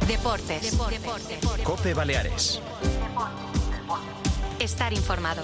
Deportes. COPE Baleares. Estar informado.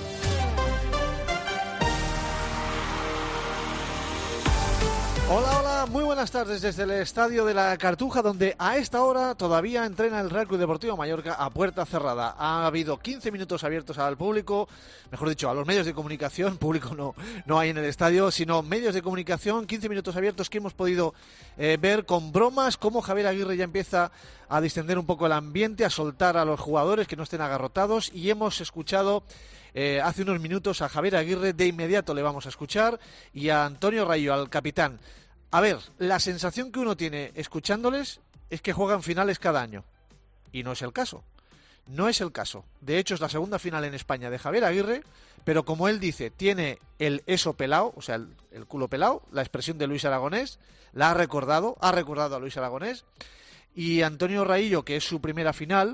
Hola, muy buenas tardes desde el Estadio de la Cartuja, donde a esta hora todavía entrena el Real Club Deportivo Mallorca a puerta cerrada. Ha habido 15 minutos abiertos al público, mejor dicho, a los medios de comunicación. Público no hay en el estadio, sino medios de comunicación. 15 minutos abiertos que hemos podido ver con bromas, cómo Javier Aguirre ya empieza a distender un poco el ambiente, a soltar a los jugadores que no estén agarrotados, y hemos escuchado hace unos minutos a Javier Aguirre. De inmediato le vamos a escuchar, y a Antonio Raillo, al capitán. A ver, la sensación que uno tiene escuchándoles es que juegan finales cada año. Y no es el caso. No es el caso. De hecho, es la segunda final en España de Javier Aguirre, pero como él dice, tiene el eso pelado, o sea, el culo pelado, la expresión de Luis Aragonés, ha recordado a Luis Aragonés. Y Antonio Raillo, que es su primera final,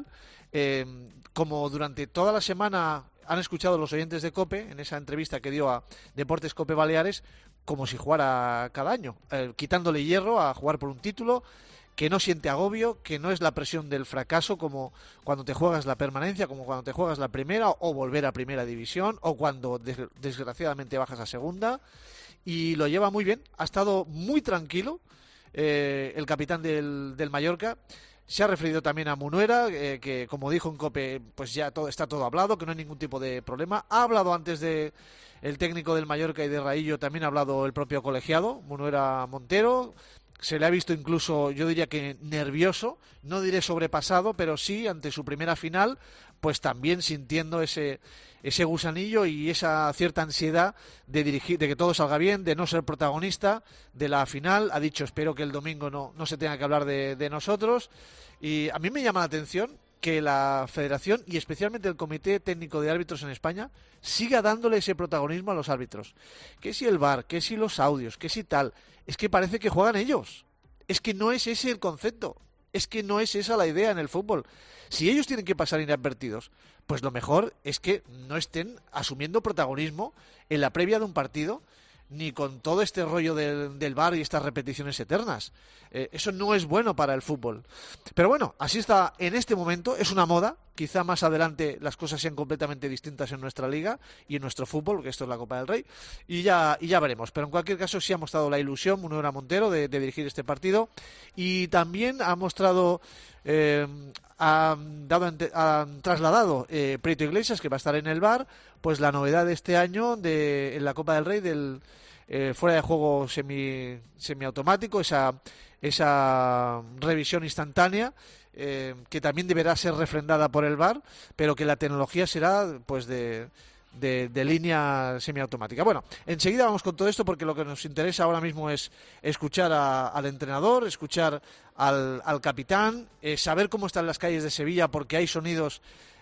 como durante toda la semana han escuchado los oyentes de COPE, en esa entrevista que dio a Deportes COPE Baleares, como si jugara cada año, quitándole hierro a jugar por un título, que no siente agobio, que no es la presión del fracaso como cuando te juegas la permanencia, como cuando te juegas la primera o volver a primera división, o cuando desgraciadamente bajas a segunda, y lo lleva muy bien. Ha estado muy tranquilo el capitán del Mallorca. Se ha referido también a Munuera, que como dijo en COPE, pues ya está todo hablado, que no hay ningún tipo de problema. Ha hablado antes de el técnico del Mallorca y de Raillo, también ha hablado el propio colegiado, Munuera Montero. Se le ha visto incluso, yo diría que nervioso, no diré sobrepasado, pero sí ante su primera final, pues también sintiendo ese gusanillo y esa cierta ansiedad de dirigir, de que todo salga bien, de no ser protagonista de la final. Ha dicho, espero que el domingo no se tenga que hablar de nosotros. Y a mí me llama la atención que la Federación y especialmente el Comité Técnico de Árbitros en España siga dándole ese protagonismo a los árbitros. Que si el VAR, que si los audios, que si tal. Es que parece que juegan ellos. Es que no es ese el concepto. Es que no es esa la idea en el fútbol. Si ellos tienen que pasar inadvertidos, pues lo mejor es que no estén asumiendo protagonismo en la previa de un partido, ni con todo este rollo del VAR y estas repeticiones eternas. Eso no es bueno para el fútbol. Pero bueno, así está en este momento. Es una moda. Quizá más adelante las cosas sean completamente distintas en nuestra liga y en nuestro fútbol, que esto es la Copa del Rey, y ya veremos. Pero en cualquier caso sí ha mostrado la ilusión Munuera Montero de dirigir este partido, y también ha mostrado, han trasladado Prieto Iglesias, que va a estar en el VAR, pues la novedad de este año en la Copa del Rey del fuera de juego semiautomático, esa revisión instantánea, que también deberá ser refrendada por el VAR, pero que la tecnología será pues de línea semiautomática. Bueno, enseguida vamos con todo esto, porque lo que nos interesa ahora mismo es escuchar al entrenador, escuchar al capitán, saber cómo están las calles de Sevilla, porque hay sonidos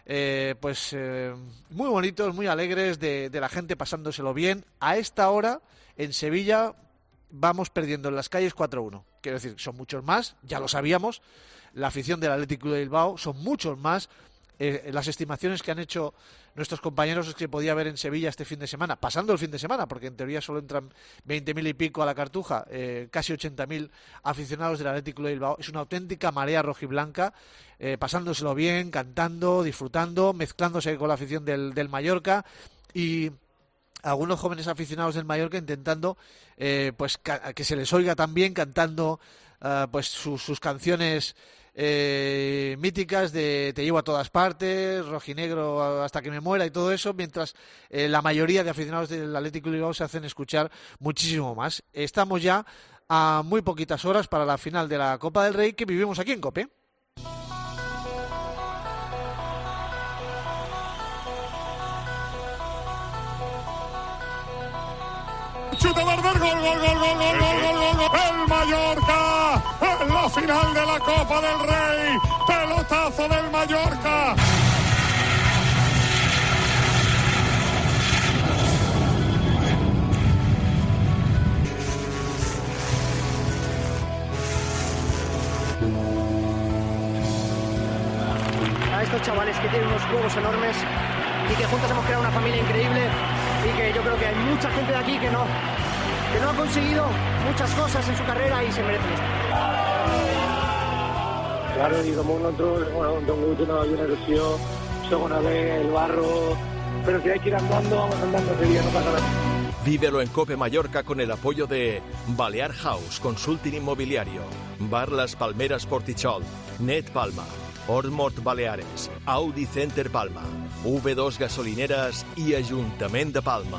muy bonitos, muy alegres, de la gente pasándoselo bien. A esta hora en Sevilla vamos perdiendo en las calles 4-1. Quiero decir, son muchos más, ya lo sabíamos. La afición del Atlético de Bilbao son muchos más. Las estimaciones que han hecho nuestros compañeros es que podía haber en Sevilla este fin de semana, pasando el fin de semana, porque en teoría solo entran 20.000 y pico a la Cartuja, casi 80.000 aficionados del Atlético de Bilbao. Es una auténtica marea rojiblanca, pasándoselo bien, cantando, disfrutando, mezclándose con la afición del Mallorca, y algunos jóvenes aficionados del Mallorca intentando pues que se les oiga también cantando pues sus canciones míticas de Te llevo a todas partes, rojinegro hasta que me muera y todo eso, mientras la mayoría de aficionados del Atlético de Bilbao se hacen escuchar muchísimo más. Estamos ya a muy poquitas horas para la final de la Copa del Rey, que vivimos aquí en COPE. Chutador del gol, el Mallorca en la final de la Copa del Rey, pelotazo del Mallorca. A estos chavales que tienen unos huevos enormes y que juntos hemos creado una familia increíble, y que yo creo que hay mucha gente de aquí que no ha conseguido muchas cosas en su carrera y se merecen esto. Claro, i damunt nosaltres, bueno, hem tingut una generació, segona B, el barro, pero si hay que ir andando, vamos andando, ese día no pasa nada. Vívelo en Cope Mallorca con el apoyo de Balear House, Consulting Inmobiliario, Bar Las Palmeras Portichol, Net Palma, Ormort Baleares, Audi Center Palma, V2 Gasolineras y Ayuntamiento de Palma.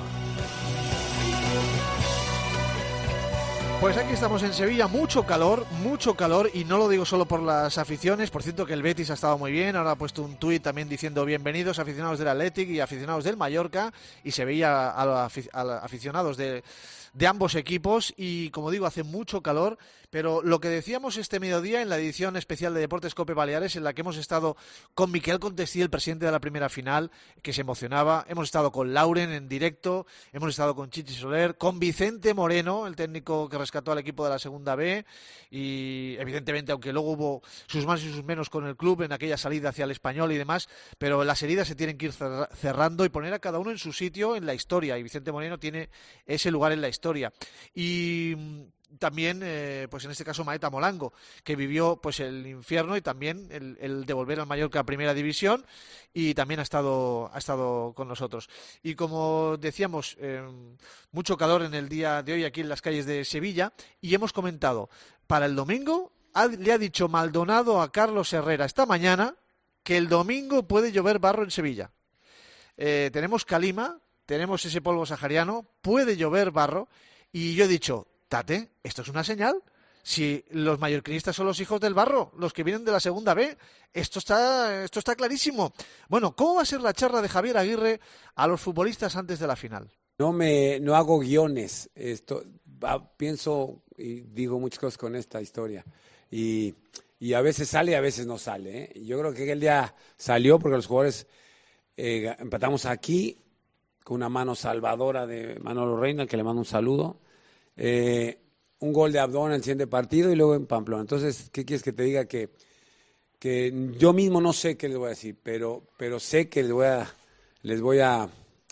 Pues aquí estamos en Sevilla, mucho calor, y no lo digo solo por las aficiones. Por cierto que el Betis ha estado muy bien, ahora ha puesto un tuit también diciendo bienvenidos aficionados del Athletic y aficionados del Mallorca, y se veía a los aficionados de ambos equipos, y como digo, hace mucho calor. Pero lo que decíamos este mediodía en la edición especial de Deportes Cope Baleares, en la que hemos estado con Miquel Contestí, el presidente de la primera final, que se emocionaba, hemos estado con Lauren en directo, hemos estado con Chichi Soler, con Vicente Moreno, el técnico que rescató al equipo de la segunda B, y evidentemente, aunque luego hubo sus más y sus menos con el club en aquella salida hacia el Español y demás, pero las heridas se tienen que ir cerrando y poner a cada uno en su sitio en la historia, y Vicente Moreno tiene ese lugar en la historia. Y también, pues en este caso, Maeta Molango, que vivió pues el infierno y también el de volver al Mallorca a Primera División, y también ha estado con nosotros. Y como decíamos, mucho calor en el día de hoy aquí en las calles de Sevilla, y hemos comentado, para el domingo, le ha dicho Maldonado a Carlos Herrera esta mañana que el domingo puede llover barro en Sevilla. Tenemos calima, tenemos ese polvo sahariano, puede llover barro, y yo he dicho, Tate, esto es una señal. Si los mallorquinistas son los hijos del barro, los que vienen de la segunda B, esto está clarísimo. Bueno, ¿cómo va a ser la charla de Javier Aguirre a los futbolistas antes de la final? No hago guiones. Pienso y digo muchas cosas con esta historia. Y a veces sale y a veces no sale, ¿eh? Yo creo que aquel día salió porque los jugadores empatamos aquí con una mano salvadora de Manolo Reina, que le mando un saludo. Un gol de Abdón en el siguiente partido y luego en Pamplona. Entonces, ¿qué quieres que te diga? Que yo mismo no sé qué les voy a decir, pero sé que les voy a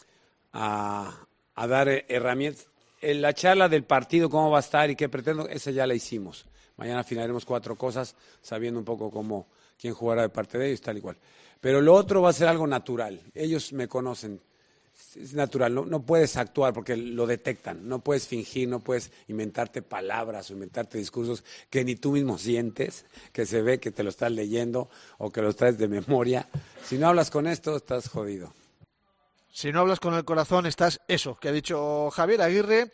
dar herramientas. En la charla del partido, cómo va a estar y qué pretendo, esa ya la hicimos. Mañana afinaremos 4 cosas, sabiendo un poco quién jugará de parte de ellos, tal y cual. Pero lo otro va a ser algo natural. Ellos me conocen. Es natural, no puedes actuar porque lo detectan, no puedes fingir, no puedes inventarte palabras o inventarte discursos que ni tú mismo sientes, que se ve que te lo estás leyendo o que lo traes de memoria. Si no hablas con esto, estás jodido. Si no hablas con el corazón, estás eso, que ha dicho Javier Aguirre.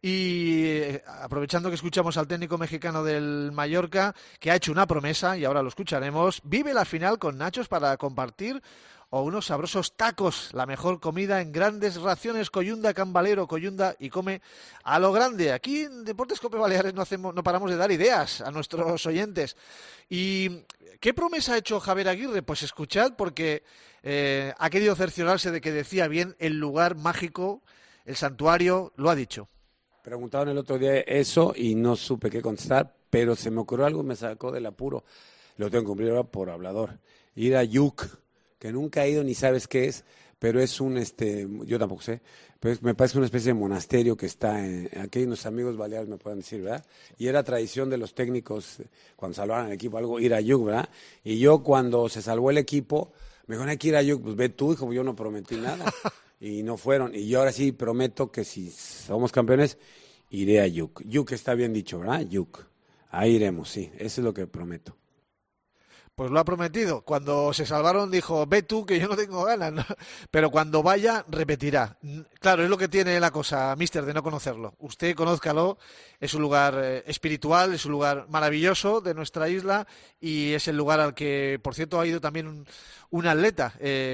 Y aprovechando que escuchamos al técnico mexicano del Mallorca, que ha hecho una promesa, y ahora lo escucharemos, vive la final con nachos para compartir o unos sabrosos tacos, la mejor comida en grandes raciones, Coyunda, Cambalero, Coyunda, y come a lo grande. Aquí en Deportes Cope Baleares no paramos de dar ideas a nuestros oyentes. ¿Y qué promesa ha hecho Javier Aguirre? Pues escuchad, porque ha querido cerciorarse de que decía bien el lugar mágico, el santuario, lo ha dicho. Preguntaron el otro día eso y no supe qué contestar, pero se me ocurrió algo y me sacó del apuro. Lo tengo que cumplir ahora por hablador. Ir a Yuc, que nunca he ido ni sabes qué es, pero es yo tampoco sé, pero me parece una especie de monasterio que está aquí, nuestros amigos baleares me pueden decir, ¿verdad? Y era tradición de los técnicos, cuando salvaban el equipo, algo, ir a Yuc, ¿verdad? Y yo cuando se salvó el equipo, me dijeron, hay que ir a Yuc, pues ve tú, hijo, yo no prometí nada, y no fueron, y yo ahora sí prometo que si somos campeones, iré a Yuc. Yuc está bien dicho, ¿verdad? Yuc, ahí iremos, sí, eso es lo que prometo. Pues lo ha prometido. Cuando se salvaron dijo, ve tú que yo no tengo ganas, ¿no? Pero cuando vaya repetirá. Claro, es lo que tiene la cosa, mister, de no conocerlo. Usted conózcalo, es un lugar espiritual, es un lugar maravilloso de nuestra isla, y es el lugar al que, por cierto, ha ido también un atleta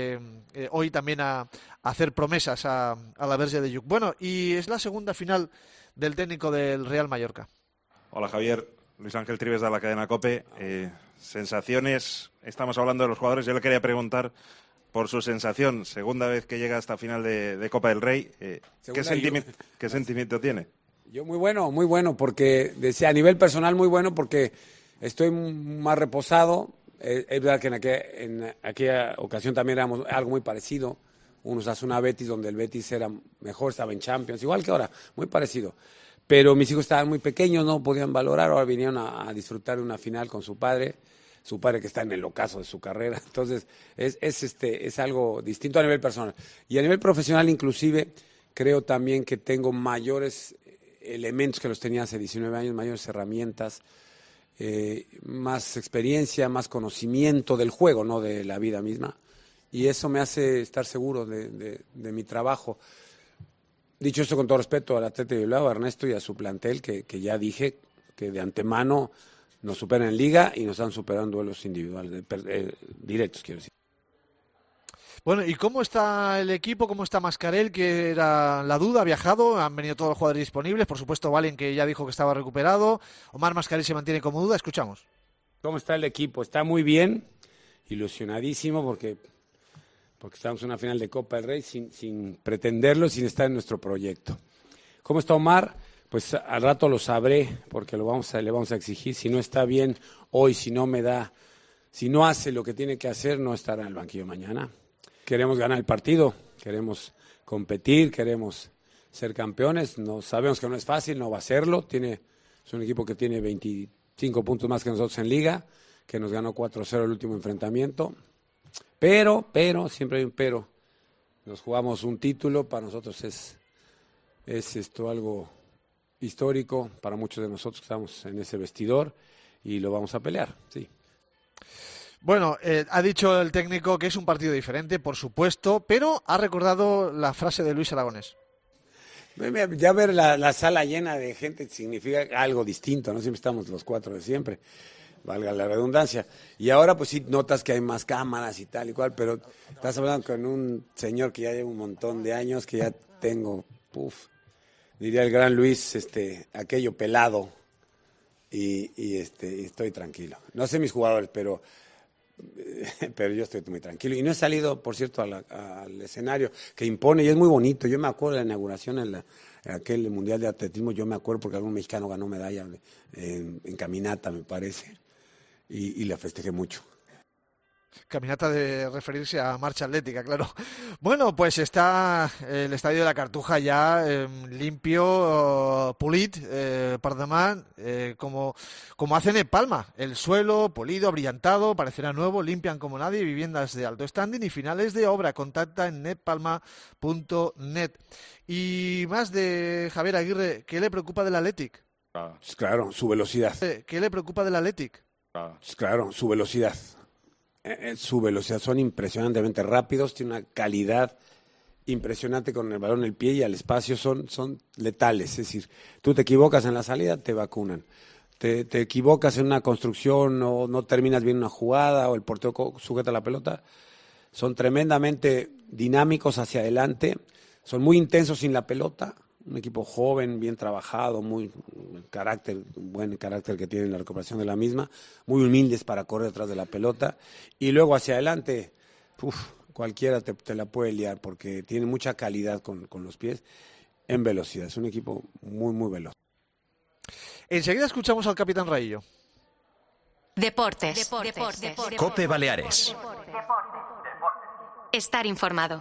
hoy también a hacer promesas a la Verge de Lluc. Bueno, y es la segunda final del técnico del Real Mallorca. Hola Javier, Luis Ángel Trives de la cadena COPE. Sensaciones, estamos hablando de los jugadores, yo le quería preguntar por su sensación, segunda vez que llega a esta final de Copa del Rey, ¿qué sentimiento tiene? Yo muy bueno, porque decía a nivel personal muy bueno, porque estoy más reposado. Es verdad que en aquella ocasión también éramos algo muy parecido, unos Osasuna Betis, donde el Betis era mejor, estaba en Champions, igual que ahora, muy parecido. Pero mis hijos estaban muy pequeños, no podían valorar, ahora vinieron a disfrutar de una final con su padre. su padre que está en el ocaso de su carrera. Entonces, es algo distinto a nivel personal. Y a nivel profesional, inclusive, creo también que tengo mayores elementos que los tenía hace 19 años, mayores herramientas, más experiencia, más conocimiento del juego, no de la vida misma. Y eso me hace estar seguro de mi trabajo. Dicho esto con todo respeto al Athletic de Bilbao, a Ernesto y a su plantel, que ya dije que de antemano nos superan en Liga y nos han superado en duelos individuales, directos, quiero decir. Bueno, ¿y cómo está el equipo? ¿Cómo está Mascarell, que era la duda? ¿Ha viajado? ¿Han venido todos los jugadores disponibles? Por supuesto, Valen, que ya dijo que estaba recuperado. Omar Mascarell se mantiene como duda. Escuchamos. ¿Cómo está el equipo? Está muy bien, ilusionadísimo porque estamos en una final de Copa del Rey sin pretenderlo, sin estar en nuestro proyecto. ¿Cómo está Omar? Pues al rato lo sabré, porque le vamos a exigir. Si no está bien hoy, si no hace lo que tiene que hacer, no estará en el banquillo mañana. Queremos ganar el partido, queremos competir, queremos ser campeones. No, sabemos que no es fácil, no va a serlo. Es un equipo que tiene 25 puntos más que nosotros en Liga, que nos ganó 4-0 el último enfrentamiento. Pero, siempre hay un pero. Nos jugamos un título, para nosotros es esto algo histórico, para muchos de nosotros que estamos en ese vestidor, y lo vamos a pelear, sí. Bueno, ha dicho el técnico que es un partido diferente, por supuesto, pero ha recordado la frase de Luis Aragonés. Ya ver la sala llena de gente significa algo distinto, no siempre estamos los cuatro de siempre, valga la redundancia. Y ahora pues sí notas que hay más cámaras y tal y cual, pero estás hablando con un señor que ya lleva un montón de años, que ya tengo, diría el gran Luis, aquello pelado, y estoy tranquilo. No sé mis jugadores, pero yo estoy muy tranquilo. Y no he salido, por cierto, al escenario que impone, y es muy bonito. Yo me acuerdo de la inauguración en aquel Mundial de Atletismo, yo me acuerdo porque algún mexicano ganó medalla en caminata, me parece, y la festejé mucho. Caminata de referirse a marcha atlética, claro. Bueno, pues está el estadio de la Cartuja ya limpio, pulit, per demà, como hacen en Palma. El suelo polido, abrillantado, parecerá nuevo, limpian como nadie, viviendas de alto standing y finales de obra. Contacta en netpalma.net. Y más de Javier Aguirre, ¿qué le preocupa del Athletic? Claro, su velocidad. ¿Qué le preocupa del Athletic? Claro, su velocidad. Son impresionantemente rápidos, tienen una calidad impresionante con el balón en el pie y al espacio, son letales. Es decir, tú te equivocas en la salida, te vacunan. Te equivocas en una construcción o no terminas bien una jugada o el portero sujeta la pelota. Son tremendamente dinámicos hacia adelante, son muy intensos sin la pelota. Un equipo joven, bien trabajado, buen carácter que tiene en la recuperación de la misma, muy humildes para correr detrás de la pelota, y luego hacia adelante, cualquiera te la puede liar porque tiene mucha calidad con los pies en velocidad. Es un equipo muy, muy veloz. Enseguida escuchamos al capitán Raillo. Deportes. COPE Baleares. Estar informado.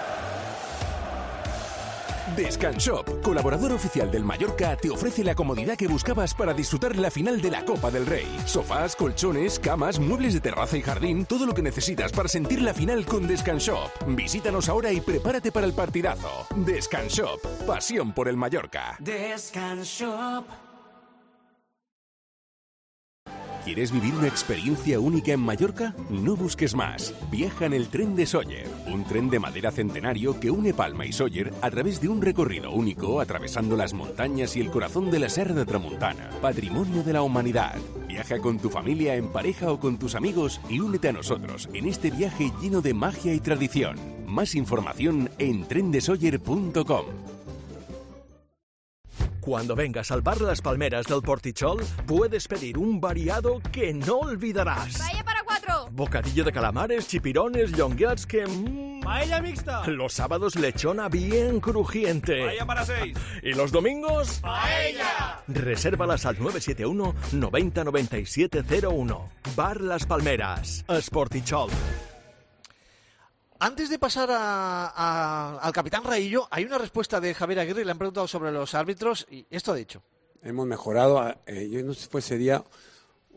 Descanshop, colaborador oficial del Mallorca, te ofrece la comodidad que buscabas para disfrutar la final de la Copa del Rey. Sofás, colchones, camas, muebles de terraza y jardín, todo lo que necesitas para sentir la final con Descanshop. Visítanos ahora y prepárate para el partidazo. Descanshop, pasión por el Mallorca. Descanshop. ¿Quieres vivir una experiencia única en Mallorca? No busques más. Viaja en el tren de Sóller, un tren de madera centenario que une Palma y Sóller a través de un recorrido único atravesando las montañas y el corazón de la Serra de Tramuntana, patrimonio de la humanidad. Viaja con tu familia, en pareja o con tus amigos y únete a nosotros en este viaje lleno de magia y tradición. Más información en trendesoller.com. Cuando vengas al bar Las Palmeras del Portichol, puedes pedir un variado que no olvidarás. ¡Paella para 4! Bocadillo de calamares, chipirones, llonguets que... ¡Paella mixta! Los sábados lechona bien crujiente. ¡Paella para 6! ¿Y los domingos? ¡Paella! Resérvalas al 971 90 97 01. Bar Las Palmeras, Sportichol. Antes de pasar al capitán Raillo, hay una respuesta de Javier Aguirre, le han preguntado sobre los árbitros y esto ha dicho. Hemos mejorado, yo no sé si fue ese día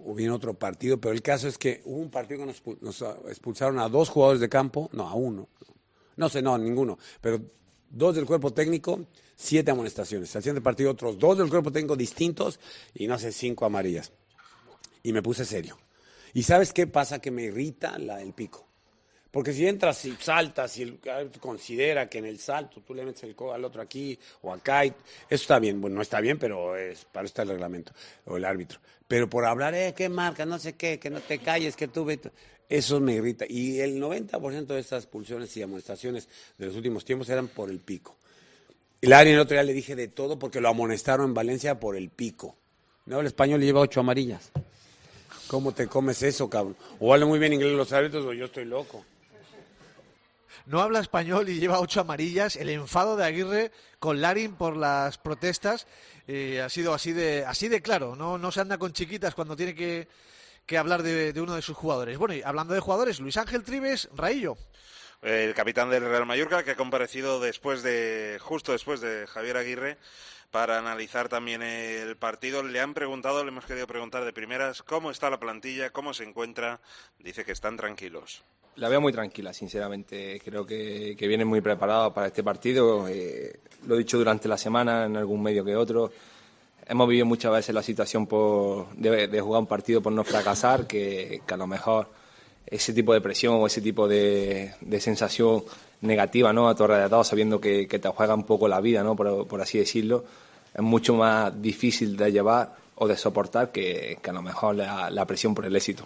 vino otro partido, pero el caso es que hubo un partido que nos expulsaron a 2 jugadores de campo, no, a 1, ninguno, pero 2 del cuerpo técnico, 7 amonestaciones. Al siguiente partido otros 2 del cuerpo técnico distintos y 5 amarillas. Y me puse serio. ¿Y sabes qué pasa? Que me irrita el pico. Porque si entras y saltas y considera que en el salto tú le metes el codo al otro aquí o acá, eso está bien. Bueno, no está bien, pero para eso está el reglamento o el árbitro. Pero por hablar, ¿qué marca? No sé qué, que no te calles, que tú... Eso me irrita. Y el 90% de estas expulsiones y amonestaciones de los últimos tiempos eran por el pico. El área el otro día le dije de todo porque lo amonestaron en Valencia por el pico. No, el español le lleva 8 amarillas. ¿Cómo te comes eso, cabrón? O habla muy bien inglés los árbitros o yo estoy loco. No habla español y lleva 8 amarillas. El enfado de Aguirre con Larin por las protestas ha sido así de claro. No se anda con chiquitas cuando tiene que hablar de uno de sus jugadores. Bueno, y hablando de jugadores, Luis Ángel Trives, Raillo. El capitán del Real Mallorca, que ha comparecido justo después de Javier Aguirre para analizar también el partido. Le hemos querido preguntar de primeras cómo está la plantilla, cómo se encuentra. Dice que están tranquilos. La veo muy tranquila, sinceramente. Creo que vienen muy preparados para este partido. Lo he dicho durante la semana en algún medio que otro. Hemos vivido muchas veces la situación de jugar un partido por no fracasar, que a lo mejor ese tipo de presión o ese tipo de sensación negativa, ¿no?, a tu alrededor, sabiendo que te juega un poco la vida, ¿no?, por así decirlo, es mucho más difícil de llevar o de soportar que a lo mejor la presión por el éxito.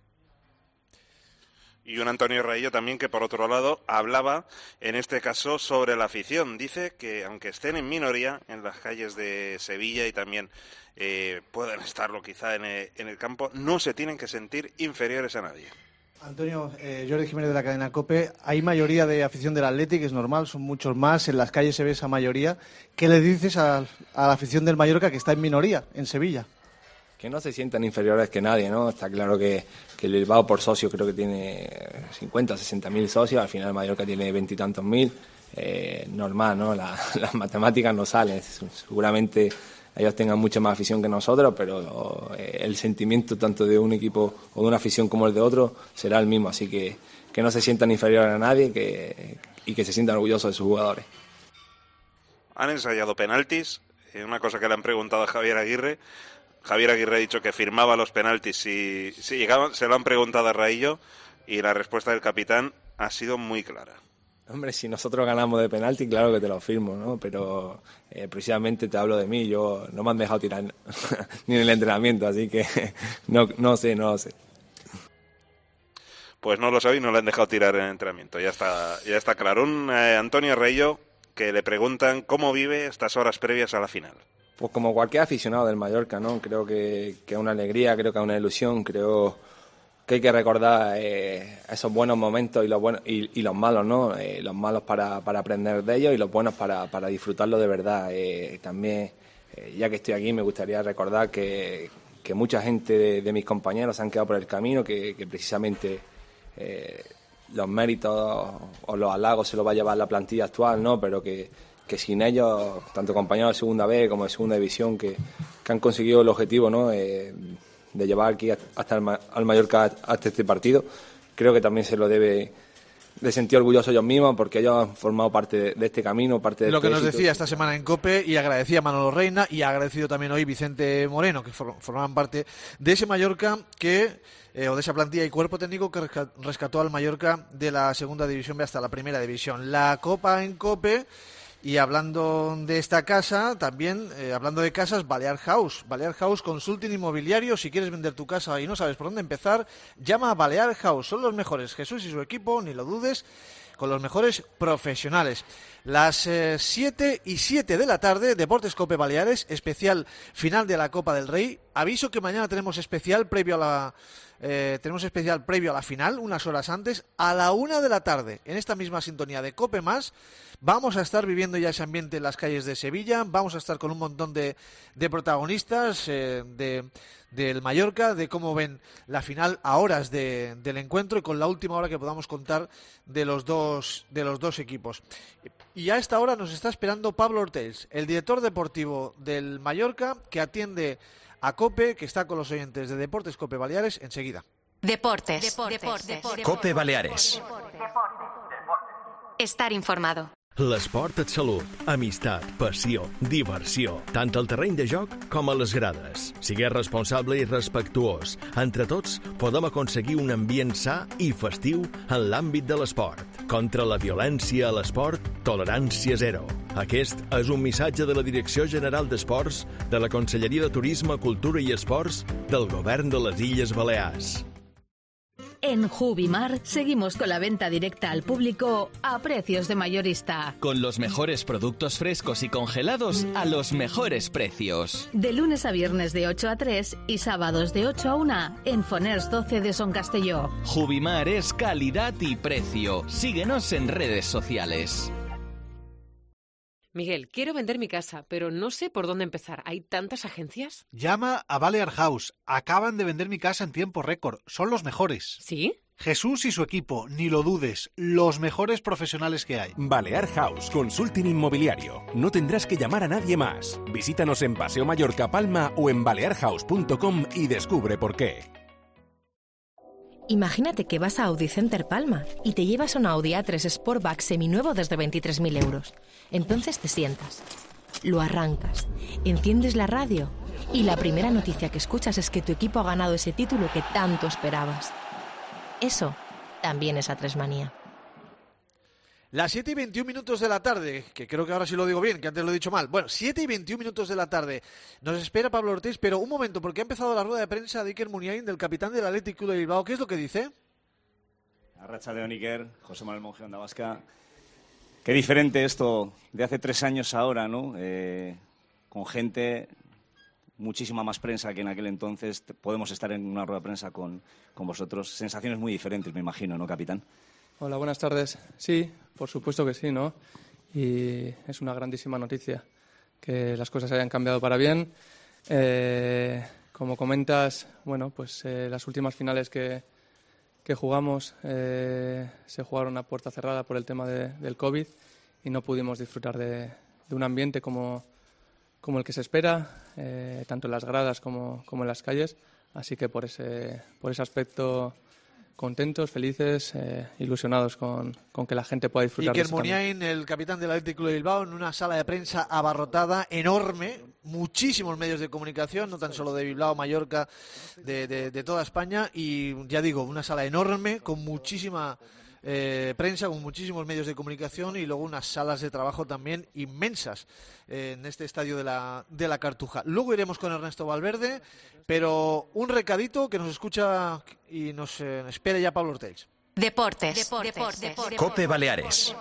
Y un Antonio Raillo también que, por otro lado, hablaba, en este caso, sobre la afición. Dice que, aunque estén en minoría en las calles de Sevilla y también pueden estarlo quizá en el campo, no se tienen que sentir inferiores a nadie. Antonio, Jordi Jiménez de la cadena COPE, hay mayoría de afición del Athletic, es normal, son muchos más, en las calles se ve esa mayoría. ¿Qué le dices a la afición del Mallorca que está en minoría en Sevilla? Que no se sientan inferiores que nadie, ¿no? Está claro que el Bilbao por socio creo que tiene 50 o 60.000 socios, al final Mallorca tiene 20 y tantos mil, normal, ¿no? Las matemáticas no salen, seguramente ellos tengan mucha más afición que nosotros, pero el sentimiento tanto de un equipo o de una afición como el de otro será el mismo, así que no se sientan inferiores a nadie y que se sientan orgullosos de sus jugadores. Han ensayado penaltis, una cosa que le han preguntado a Javier Aguirre. Javier Aguirre ha dicho que firmaba los penaltis si llegaban, se lo han preguntado a Raillo y la respuesta del capitán ha sido muy clara. Hombre, si nosotros ganamos de penalti, claro que te lo firmo, ¿no? Pero precisamente te hablo de mí, yo no me han dejado tirar ni en el entrenamiento, así que no sé. Pues no lo sabe y no le han dejado tirar en el entrenamiento, ya está claro. Un Antonio Raillo que le preguntan cómo vive estas horas previas a la final. Pues como cualquier aficionado del Mallorca, ¿no? Creo que es una alegría, creo que es una ilusión, creo que hay que recordar esos buenos momentos y los buenos y los malos, ¿no? Los malos para aprender de ellos y los buenos para disfrutarlo de verdad. También, ya que estoy aquí, me gustaría recordar que mucha gente de mis compañeros se han quedado por el camino, que precisamente los méritos o los halagos se los va a llevar la plantilla actual, ¿no? Pero que sin ellos, tanto compañeros de Segunda B como de Segunda División, que han conseguido el objetivo, ¿no?, de llevar aquí hasta al Mallorca hasta este partido, creo que también se lo debe de sentir orgullosos ellos mismos, porque ellos han formado parte de este camino, parte de lo este que nos éxito. decía esta semana en COPE, y agradecía a Manolo Reina y ha agradecido también hoy Vicente Moreno, que formaban parte de ese Mallorca o de esa plantilla y cuerpo técnico que rescató al Mallorca de la Segunda División B hasta la Primera División. La Copa en COPE. Y hablando de esta casa, también hablando de casas, Balear House. Balear House Consulting Inmobiliario. Si quieres vender tu casa y no sabes por dónde empezar, llama a Balear House. Son los mejores. Jesús y su equipo, ni lo dudes, con los mejores profesionales. Las 7:07 de la tarde, Deportes Cope Baleares, especial final de la Copa del Rey. Aviso que mañana tenemos especial previo a la final, unas horas antes, a la 1 de la tarde, en esta misma sintonía de Cope Más. Vamos a estar viviendo ya ese ambiente en las calles de Sevilla, vamos a estar con un montón de protagonistas del Mallorca, de cómo ven la final a horas del encuentro y con la última hora que podamos contar de los dos equipos. Y a esta hora nos está esperando Pablo Ortells, el director deportivo del Mallorca, que atiende a COPE, que está con los oyentes de Deportes COPE Baleares enseguida. Deportes. COPE Baleares. Estar informado. L'esport et salut, amistat, passió, diversió, tant al terreny de joc com a les grades. Sigues responsable i respectuós. Entre tots podem aconseguir un ambient sa i festiu en l'àmbit de l'esport. Contra la violència a l'esport, tolerància zero. Aquest és un missatge de la Direcció General d'Esports de la Conselleria de Turisme, Cultura i Esports del Govern de les Illes Balears. En Jubimar seguimos con la venta directa al público a precios de mayorista. Con los mejores productos frescos y congelados a los mejores precios. De lunes a viernes de 8 a 3 y sábados de 8 a 1 en Foners 12 de Son Castelló. Jubimar es calidad y precio. Síguenos en redes sociales. Miguel, quiero vender mi casa, pero no sé por dónde empezar. ¿Hay tantas agencias? Llama a Balear House. Acaban de vender mi casa en tiempo récord. Son los mejores. ¿Sí? Jesús y su equipo, ni lo dudes, los mejores profesionales que hay. Balear House, consulting inmobiliario. No tendrás que llamar a nadie más. Visítanos en Paseo Mallorca Palma o en balearhouse.com y descubre por qué. Imagínate que vas a Audi Center Palma y te llevas un Audi A3 Sportback seminuevo desde 23.000 euros. Entonces te sientas, lo arrancas, enciendes la radio y la primera noticia que escuchas es que tu equipo ha ganado ese título que tanto esperabas. Eso también es A3 manía. Las 7 y 21 minutos de la tarde, que creo que ahora sí lo digo bien, que antes lo he dicho mal. Bueno, 7 y 21 minutos de la tarde. Nos espera Pablo Ortiz, pero un momento, porque ha empezado la rueda de prensa de Iker Muniain, del capitán del Athletic Club de Bilbao. ¿Qué es lo que dice? Arratsaldeon, Iker, José Manuel Monge, Onda Vasca. Qué diferente esto de hace 3 años ahora, ¿no? Con gente, muchísima más prensa que en aquel entonces. Podemos estar en una rueda de prensa con vosotros. Sensaciones muy diferentes, me imagino, ¿no, capitán? Hola, buenas tardes. Sí, por supuesto que sí, ¿no? Y es una grandísima noticia que las cosas hayan cambiado para bien. Como comentas, bueno, pues las últimas finales que jugamos se jugaron a puerta cerrada por el tema del COVID y no pudimos disfrutar de un ambiente como el que se espera, tanto en las gradas como en las calles. Así que por ese aspecto, contentos, felices, ilusionados con que la gente pueda disfrutar de Iker ese cambio. Muniain, el capitán del Athletic Club de Bilbao, en una sala de prensa abarrotada, enorme, muchísimos medios de comunicación, no tan solo de Bilbao, Mallorca, de toda España, y ya digo, una sala enorme, con muchísima prensa, con muchísimos medios de comunicación, y luego unas salas de trabajo también inmensas en este estadio de la Cartuja. Luego iremos con Ernesto Valverde, pero un recadito que nos escucha y nos espera ya Pablo Ortiz. Deportes. COPE Baleares.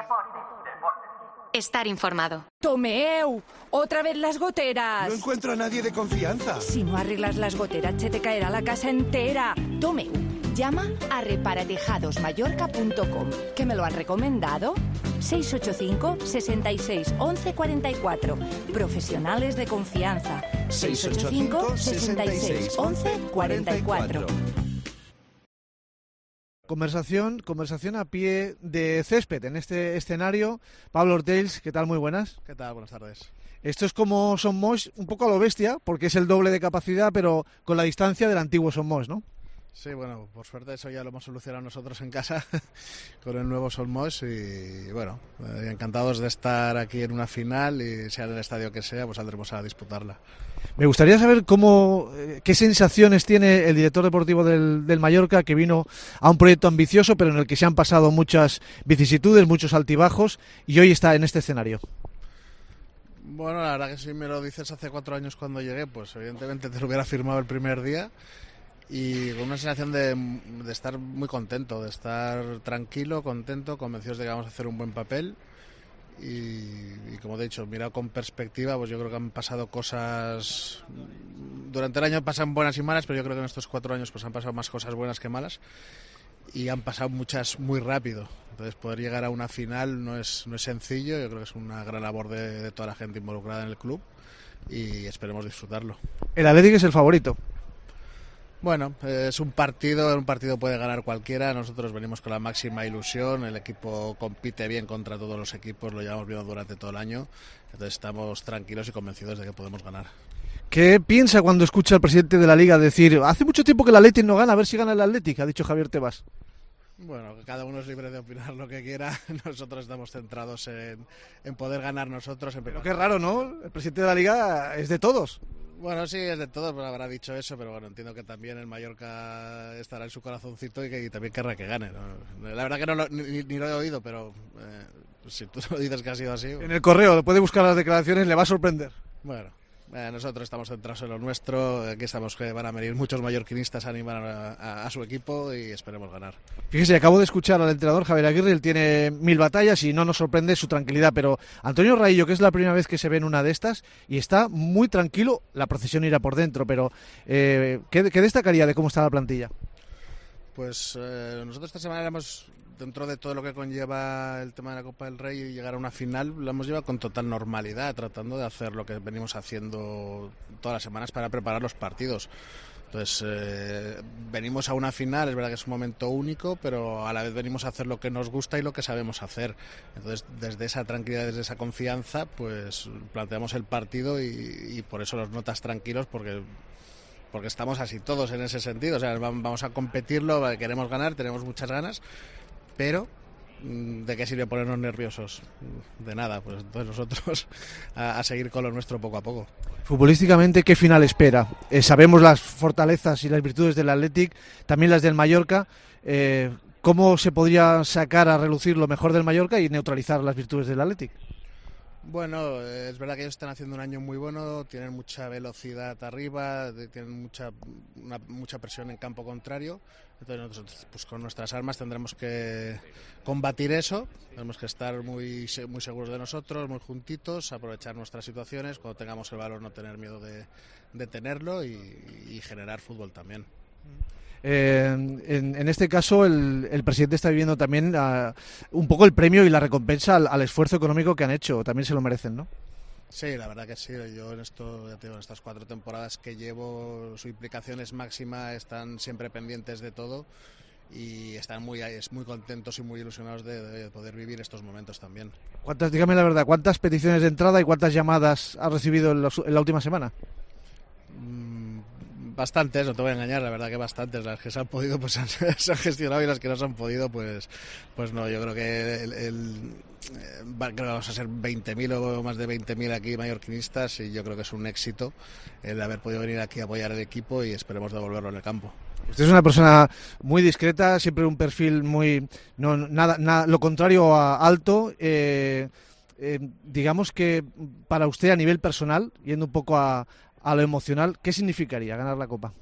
Estar informado. Tomeu, otra vez las goteras. No encuentro a nadie de confianza. Si no arreglas las goteras, se te caerá la casa entera. Tomeu, llama a reparatejadosmallorca.com, que me lo han recomendado. 685 66 11 44. Profesionales de confianza. 685 66 11 44. Conversación a pie de césped en este escenario. Pablo Ortiz, ¿qué tal? Muy buenas. ¿Qué tal? Buenas tardes. Esto es como Son Moix, un poco a lo bestia, porque es el doble de capacidad, pero con la distancia del antiguo Son Moix, ¿no? Sí, bueno, por suerte eso ya lo hemos solucionado nosotros en casa con el nuevo Son Moix y bueno, encantados de estar aquí en una final y sea en el estadio que sea, pues saldremos a disputarla. Me gustaría saber qué sensaciones tiene el director deportivo del Mallorca, que vino a un proyecto ambicioso, pero en el que se han pasado muchas vicisitudes, muchos altibajos, y hoy está en este escenario. Bueno, la verdad que si me lo dices hace 4 años cuando llegué, pues evidentemente te lo hubiera firmado el primer día. Y con una sensación de estar muy contento, de estar tranquilo, contento, convencidos de que vamos a hacer un buen papel y como he dicho, mirado con perspectiva, pues yo creo que han pasado cosas, durante el año pasan buenas y malas, pero yo creo que en estos 4 años pues han pasado más cosas buenas que malas y han pasado muchas muy rápido. Entonces poder llegar a una final no es sencillo, yo creo que es una gran labor de toda la gente involucrada en el club y esperemos disfrutarlo. El Athletic es el favorito. Bueno, es un partido puede ganar cualquiera, nosotros venimos con la máxima ilusión, el equipo compite bien contra todos los equipos, lo llevamos viendo durante todo el año, entonces estamos tranquilos y convencidos de que podemos ganar. ¿Qué piensa cuando escucha al presidente de la Liga decir, hace mucho tiempo que el Athletic no gana, a ver si gana el Athletic? Ha dicho Javier Tebas. Bueno, cada uno es libre de opinar lo que quiera. Nosotros estamos centrados en poder ganar nosotros. Pero qué raro, ¿no? El presidente de la Liga es de todos. Bueno, sí, es de todos, pues habrá dicho eso, pero bueno, entiendo que también el Mallorca estará en su corazoncito y que también querrá que gane, ¿no? La verdad que ni lo he oído, pero si tú lo dices que ha sido así... En el correo, puede buscar las declaraciones, le va a sorprender. Bueno, nosotros estamos centrados en lo nuestro, aquí estamos que van a venir muchos mallorquinistas a animar a su equipo y esperemos ganar. Fíjese, acabo de escuchar al entrenador Javier Aguirre, él tiene 1000 batallas y no nos sorprende su tranquilidad, pero Antonio Raillo, que es la primera vez que se ve en una de estas y está muy tranquilo, la procesión irá por dentro, pero ¿qué destacaría de cómo está la plantilla? Pues nosotros esta semana hemos, dentro de todo lo que conlleva el tema de la Copa del Rey y llegar a una final, lo hemos llevado con total normalidad, tratando de hacer lo que venimos haciendo todas las semanas para preparar los partidos. Entonces, venimos a una final, es verdad que es un momento único, pero a la vez venimos a hacer lo que nos gusta y lo que sabemos hacer. Entonces, desde esa tranquilidad, desde esa confianza, pues planteamos el partido y por eso los notas tranquilos, porque estamos así todos en ese sentido. O sea, vamos a competirlo, queremos ganar, tenemos muchas ganas, pero ¿de qué sirve ponernos nerviosos? De nada, pues entonces nosotros a seguir con lo nuestro poco a poco. Futbolísticamente, ¿qué final espera? Sabemos las fortalezas y las virtudes del Athletic, también las del Mallorca. ¿Cómo se podría sacar a relucir lo mejor del Mallorca y neutralizar las virtudes del Athletic? Bueno, es verdad que ellos están haciendo un año muy bueno, tienen mucha velocidad arriba, tienen mucha presión en campo contrario, entonces nosotros pues con nuestras armas tendremos que combatir eso, tenemos que estar muy seguros de nosotros, muy juntitos, aprovechar nuestras situaciones, cuando tengamos el balón no tener miedo de tenerlo y generar fútbol también. En este caso el presidente está viviendo también un poco el premio y la recompensa al esfuerzo económico que han hecho, también se lo merecen, ¿no? Sí, la verdad que sí, yo en estas 4 temporadas que llevo, su implicación es máxima, están siempre pendientes de todo y están muy contentos y muy ilusionados de poder vivir estos momentos también. Dígame la verdad, ¿cuántas peticiones de entrada y cuántas llamadas ha recibido en la última semana? Bastantes, no te voy a engañar, la verdad que bastantes. Las que se han podido pues se han gestionado y las que no se han podido pues no. Yo creo que creo que vamos a ser 20.000 o más de 20.000 aquí mallorquinistas y yo creo que es un éxito el haber podido venir aquí a apoyar el equipo y esperemos devolverlo en el campo. Usted es una persona muy discreta, siempre un perfil muy nada lo contrario a alto. Digamos que para usted a nivel personal, yendo un poco a lo emocional, ¿qué significaría ganar la Copa?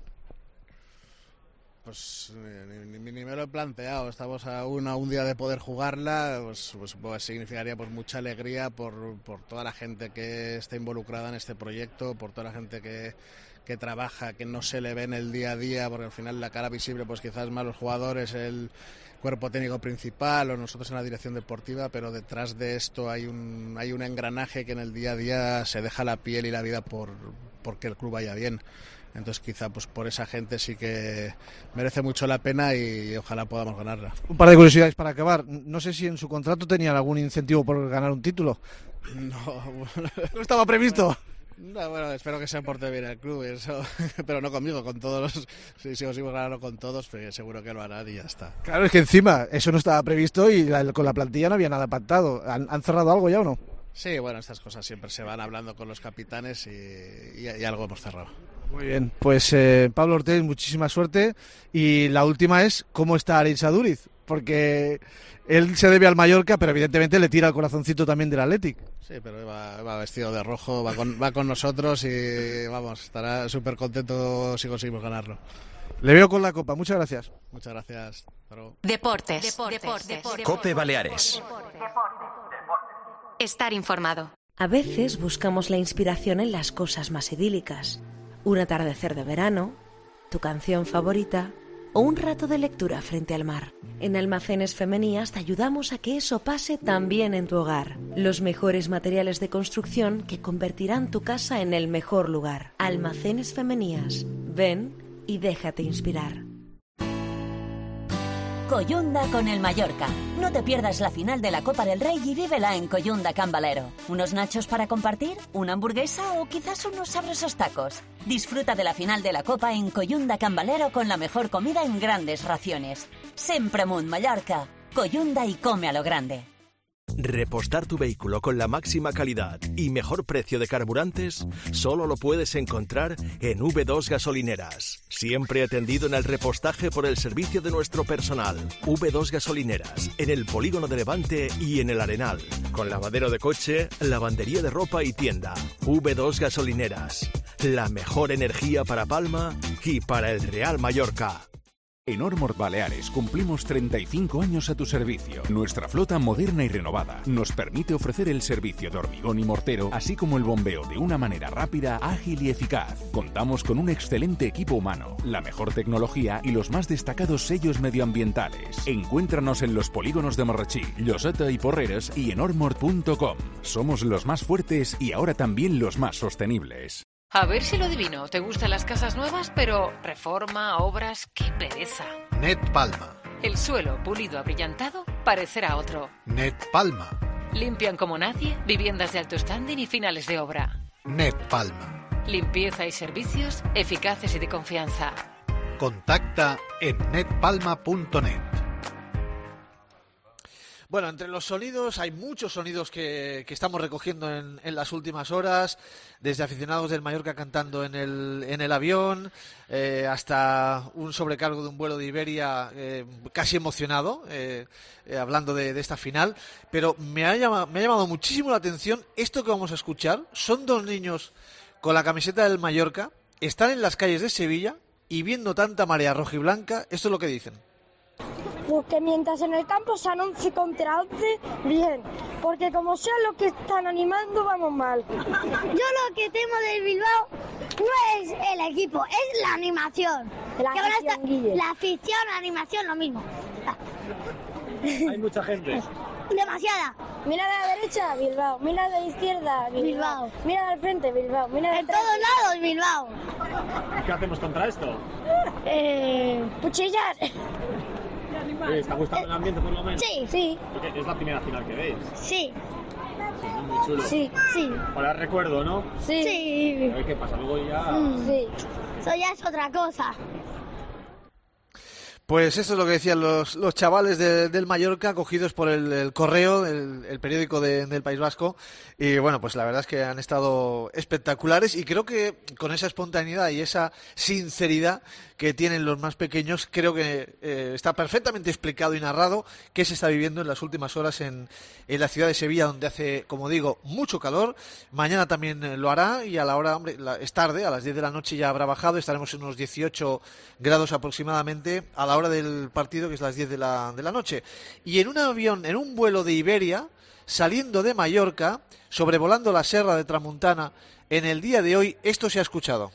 Pues ni me lo he planteado. Estamos a un día de poder jugarla, pues significaría pues mucha alegría por toda la gente que está involucrada en este proyecto, por toda la gente que trabaja, que no se le ve en el día a día, porque al final la cara visible pues quizás más los jugadores, el cuerpo técnico principal o nosotros en la dirección deportiva, pero detrás de esto hay un engranaje que en el día a día se deja la piel y la vida porque el club vaya bien. Entonces quizá pues por esa gente sí que merece mucho la pena y ojalá podamos ganarla. Un par de curiosidades para acabar. No sé si en su contrato tenían algún incentivo por ganar un título. No estaba previsto. No, bueno, espero que se porte bien el club, eso, pero no conmigo, con todos los... Si conseguimos ganarlo con todos, pues seguro que lo harán y ya está. Claro, es que encima eso no estaba previsto y con la plantilla no había nada pactado. ¿Han cerrado algo ya o no? Sí, bueno, estas cosas siempre se van hablando con los capitanes y algo hemos cerrado. Muy bien, pues Pablo Ortez, muchísima suerte. Y la última es, ¿cómo está Aritz Aduriz? Porque él se debe al Mallorca, pero evidentemente le tira el corazoncito también del Athletic. Sí, pero va vestido de rojo, va con nosotros y vamos, estará súper contento si conseguimos ganarlo. Le veo con la Copa, muchas gracias. Muchas gracias. Deportes. COPE Baleares. Estar informado. A veces buscamos la inspiración en las cosas más idílicas. Un atardecer de verano, tu canción favorita o un rato de lectura frente al mar. En Almacenes Femenías te ayudamos a que eso pase también en tu hogar. Los mejores materiales de construcción que convertirán tu casa en el mejor lugar. Almacenes Femenías. Ven y déjate inspirar. Coyunda con el Mallorca. No te pierdas la final de la Copa del Rey y vívela en Coyunda Can Valero. ¿Unos nachos para compartir? ¿Una hamburguesa o quizás unos sabrosos tacos? Disfruta de la final de la Copa en Coyunda Can Valero con la mejor comida en grandes raciones. Sempre Amunt Mallorca. Coyunda y come a lo grande. Repostar tu vehículo con la máxima calidad y mejor precio de carburantes solo lo puedes encontrar en V2 Gasolineras. Siempre atendido en el repostaje por el servicio de nuestro personal. V2 Gasolineras, en el Polígono de Levante y en el Arenal. Con lavadero de coche, lavandería de ropa y tienda. V2 Gasolineras, la mejor energía para Palma y para el Real Mallorca. En Ormort Baleares cumplimos 35 años a tu servicio. Nuestra flota moderna y renovada nos permite ofrecer el servicio de hormigón y mortero, así como el bombeo de una manera rápida, ágil y eficaz. Contamos con un excelente equipo humano, la mejor tecnología y los más destacados sellos medioambientales. Encuéntranos en los polígonos de Marratxí, Lloseta y Porreres y en ormort.com. Somos los más fuertes y ahora también los más sostenibles. A ver si lo adivino. ¿Te gustan las casas nuevas, pero reforma, obras? ¡Qué pereza! Net Palma. El suelo pulido abrillantado parecerá otro. Net Palma. Limpian como nadie, viviendas de alto standing y finales de obra. Net Palma. Limpieza y servicios eficaces y de confianza. Contacta en netpalma.net. Bueno, entre los sonidos hay muchos sonidos que estamos recogiendo en las últimas horas, desde aficionados del Mallorca cantando en el avión, hasta un sobrecargo de un vuelo de Iberia casi emocionado, hablando de esta final. Pero me ha llamado muchísimo la atención esto que vamos a escuchar. Son dos niños con la camiseta del Mallorca, están en las calles de Sevilla y viendo tanta marea roja y blanca, esto es lo que dicen. Porque mientras en el campo se 11 contra 11, bien. Porque como sea lo que están animando, vamos mal. Yo lo que temo del Bilbao no es el equipo, es la animación. La afición, la animación, lo mismo. Hay mucha gente. Demasiada. Mira a la derecha, Bilbao. Mira a la izquierda, Bilbao. Mira al frente, Bilbao. Mira en todos lados, Bilbao. ¿Qué hacemos contra esto? Cuchillar. ¿Está gustando el ambiente por lo menos? Sí, sí. Porque es la primera final que veis. Sí. Sí, muy chulo. Sí, sí. Ahora recuerdo, ¿no? Sí. Sí. A ver qué pasa, luego ya... Sí. Eso ya es otra cosa. Pues eso es lo que decían los chavales del Mallorca, cogidos por el Correo, el periódico del País Vasco. Y bueno, pues la verdad es que han estado espectaculares y creo que con esa espontaneidad y esa sinceridad que tienen los más pequeños, creo que está perfectamente explicado y narrado qué se está viviendo en las últimas horas en la ciudad de Sevilla, donde hace, como digo, mucho calor. Mañana también lo hará y a la hora, hombre, es tarde, a las 10 de la noche ya habrá bajado, estaremos en unos 18 grados aproximadamente a la hora del partido, que es las 10 de la noche. Y en un avión, en un vuelo de Iberia, saliendo de Mallorca, sobrevolando la Serra de Tramuntana, en el día de hoy, esto se ha escuchado.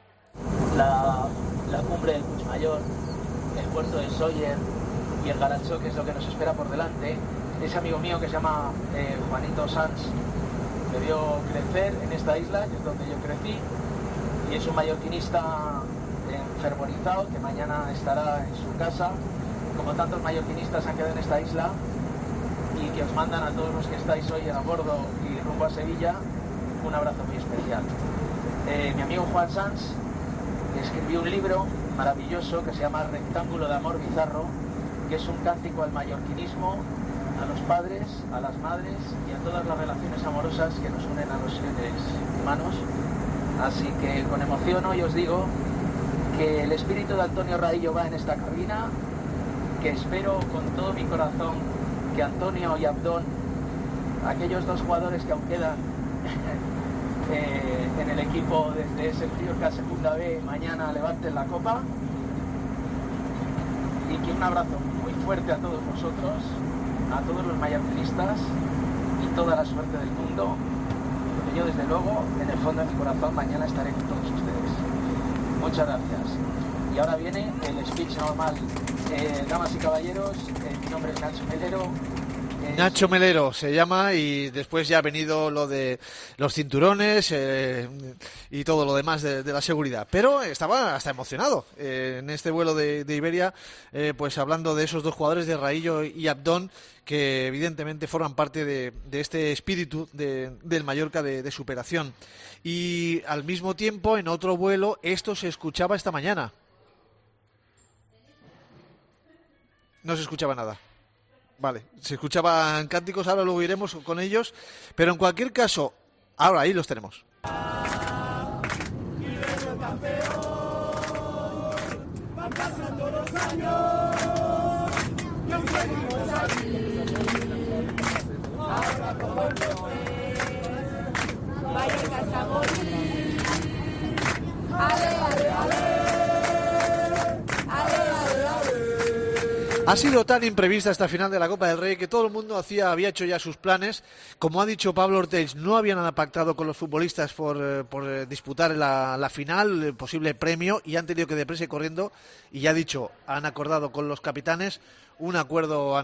La cumbre del Puigmayor, el puerto de Sóller y el Garancho, que es lo que nos espera por delante. Ese amigo mío que se llama Juanito Sanz me vio crecer en esta isla, que es donde yo crecí, y es un mallorquinista fervorizado que mañana estará en su casa, como tantos mallorquinistas han quedado en esta isla, y que os mandan a todos los que estáis hoy a bordo y rumbo a Sevilla un abrazo muy especial. Mi amigo Juan Sanz escribió un libro maravilloso que se llama Rectángulo de Amor Bizarro, que es un cántico al mallorquinismo, a los padres, a las madres y a todas las relaciones amorosas que nos unen a los seres humanos. Así que con emoción hoy os digo que el espíritu de Antonio Raillo va en esta cabina, que espero con todo mi corazón que Antonio y Abdón, aquellos dos jugadores que aún quedan en el equipo desde ese Mallorca Segunda B, mañana levanten la copa, y que un abrazo muy fuerte a todos vosotros, a todos los mallorquinistas y toda la suerte del mundo, porque yo desde luego en el fondo de mi corazón mañana estaré con todos ustedes. Muchas gracias. Y ahora viene el speech normal. Damas y caballeros, mi nombre es Nacho Melero. Nacho Melero se llama, y después ya ha venido lo de los cinturones y todo lo demás de la seguridad. Pero estaba hasta emocionado en este vuelo de Iberia, pues hablando de esos dos jugadores, de Raillo y Abdón, que evidentemente forman parte de este espíritu del Mallorca de superación. Y al mismo tiempo, en otro vuelo, esto se escuchaba esta mañana. No se escuchaba nada. Vale, se escuchaban cánticos, ahora luego iremos con ellos, pero en cualquier caso, ahora ahí los tenemos. Ha sido tan imprevista esta final de la Copa del Rey que todo el mundo había hecho ya sus planes. Como ha dicho Pablo Ortells, no había nada pactado con los futbolistas por disputar la final, el posible premio, y han tenido que deprisa y corriendo, y ya ha dicho, han acordado con los capitanes un acuerdo,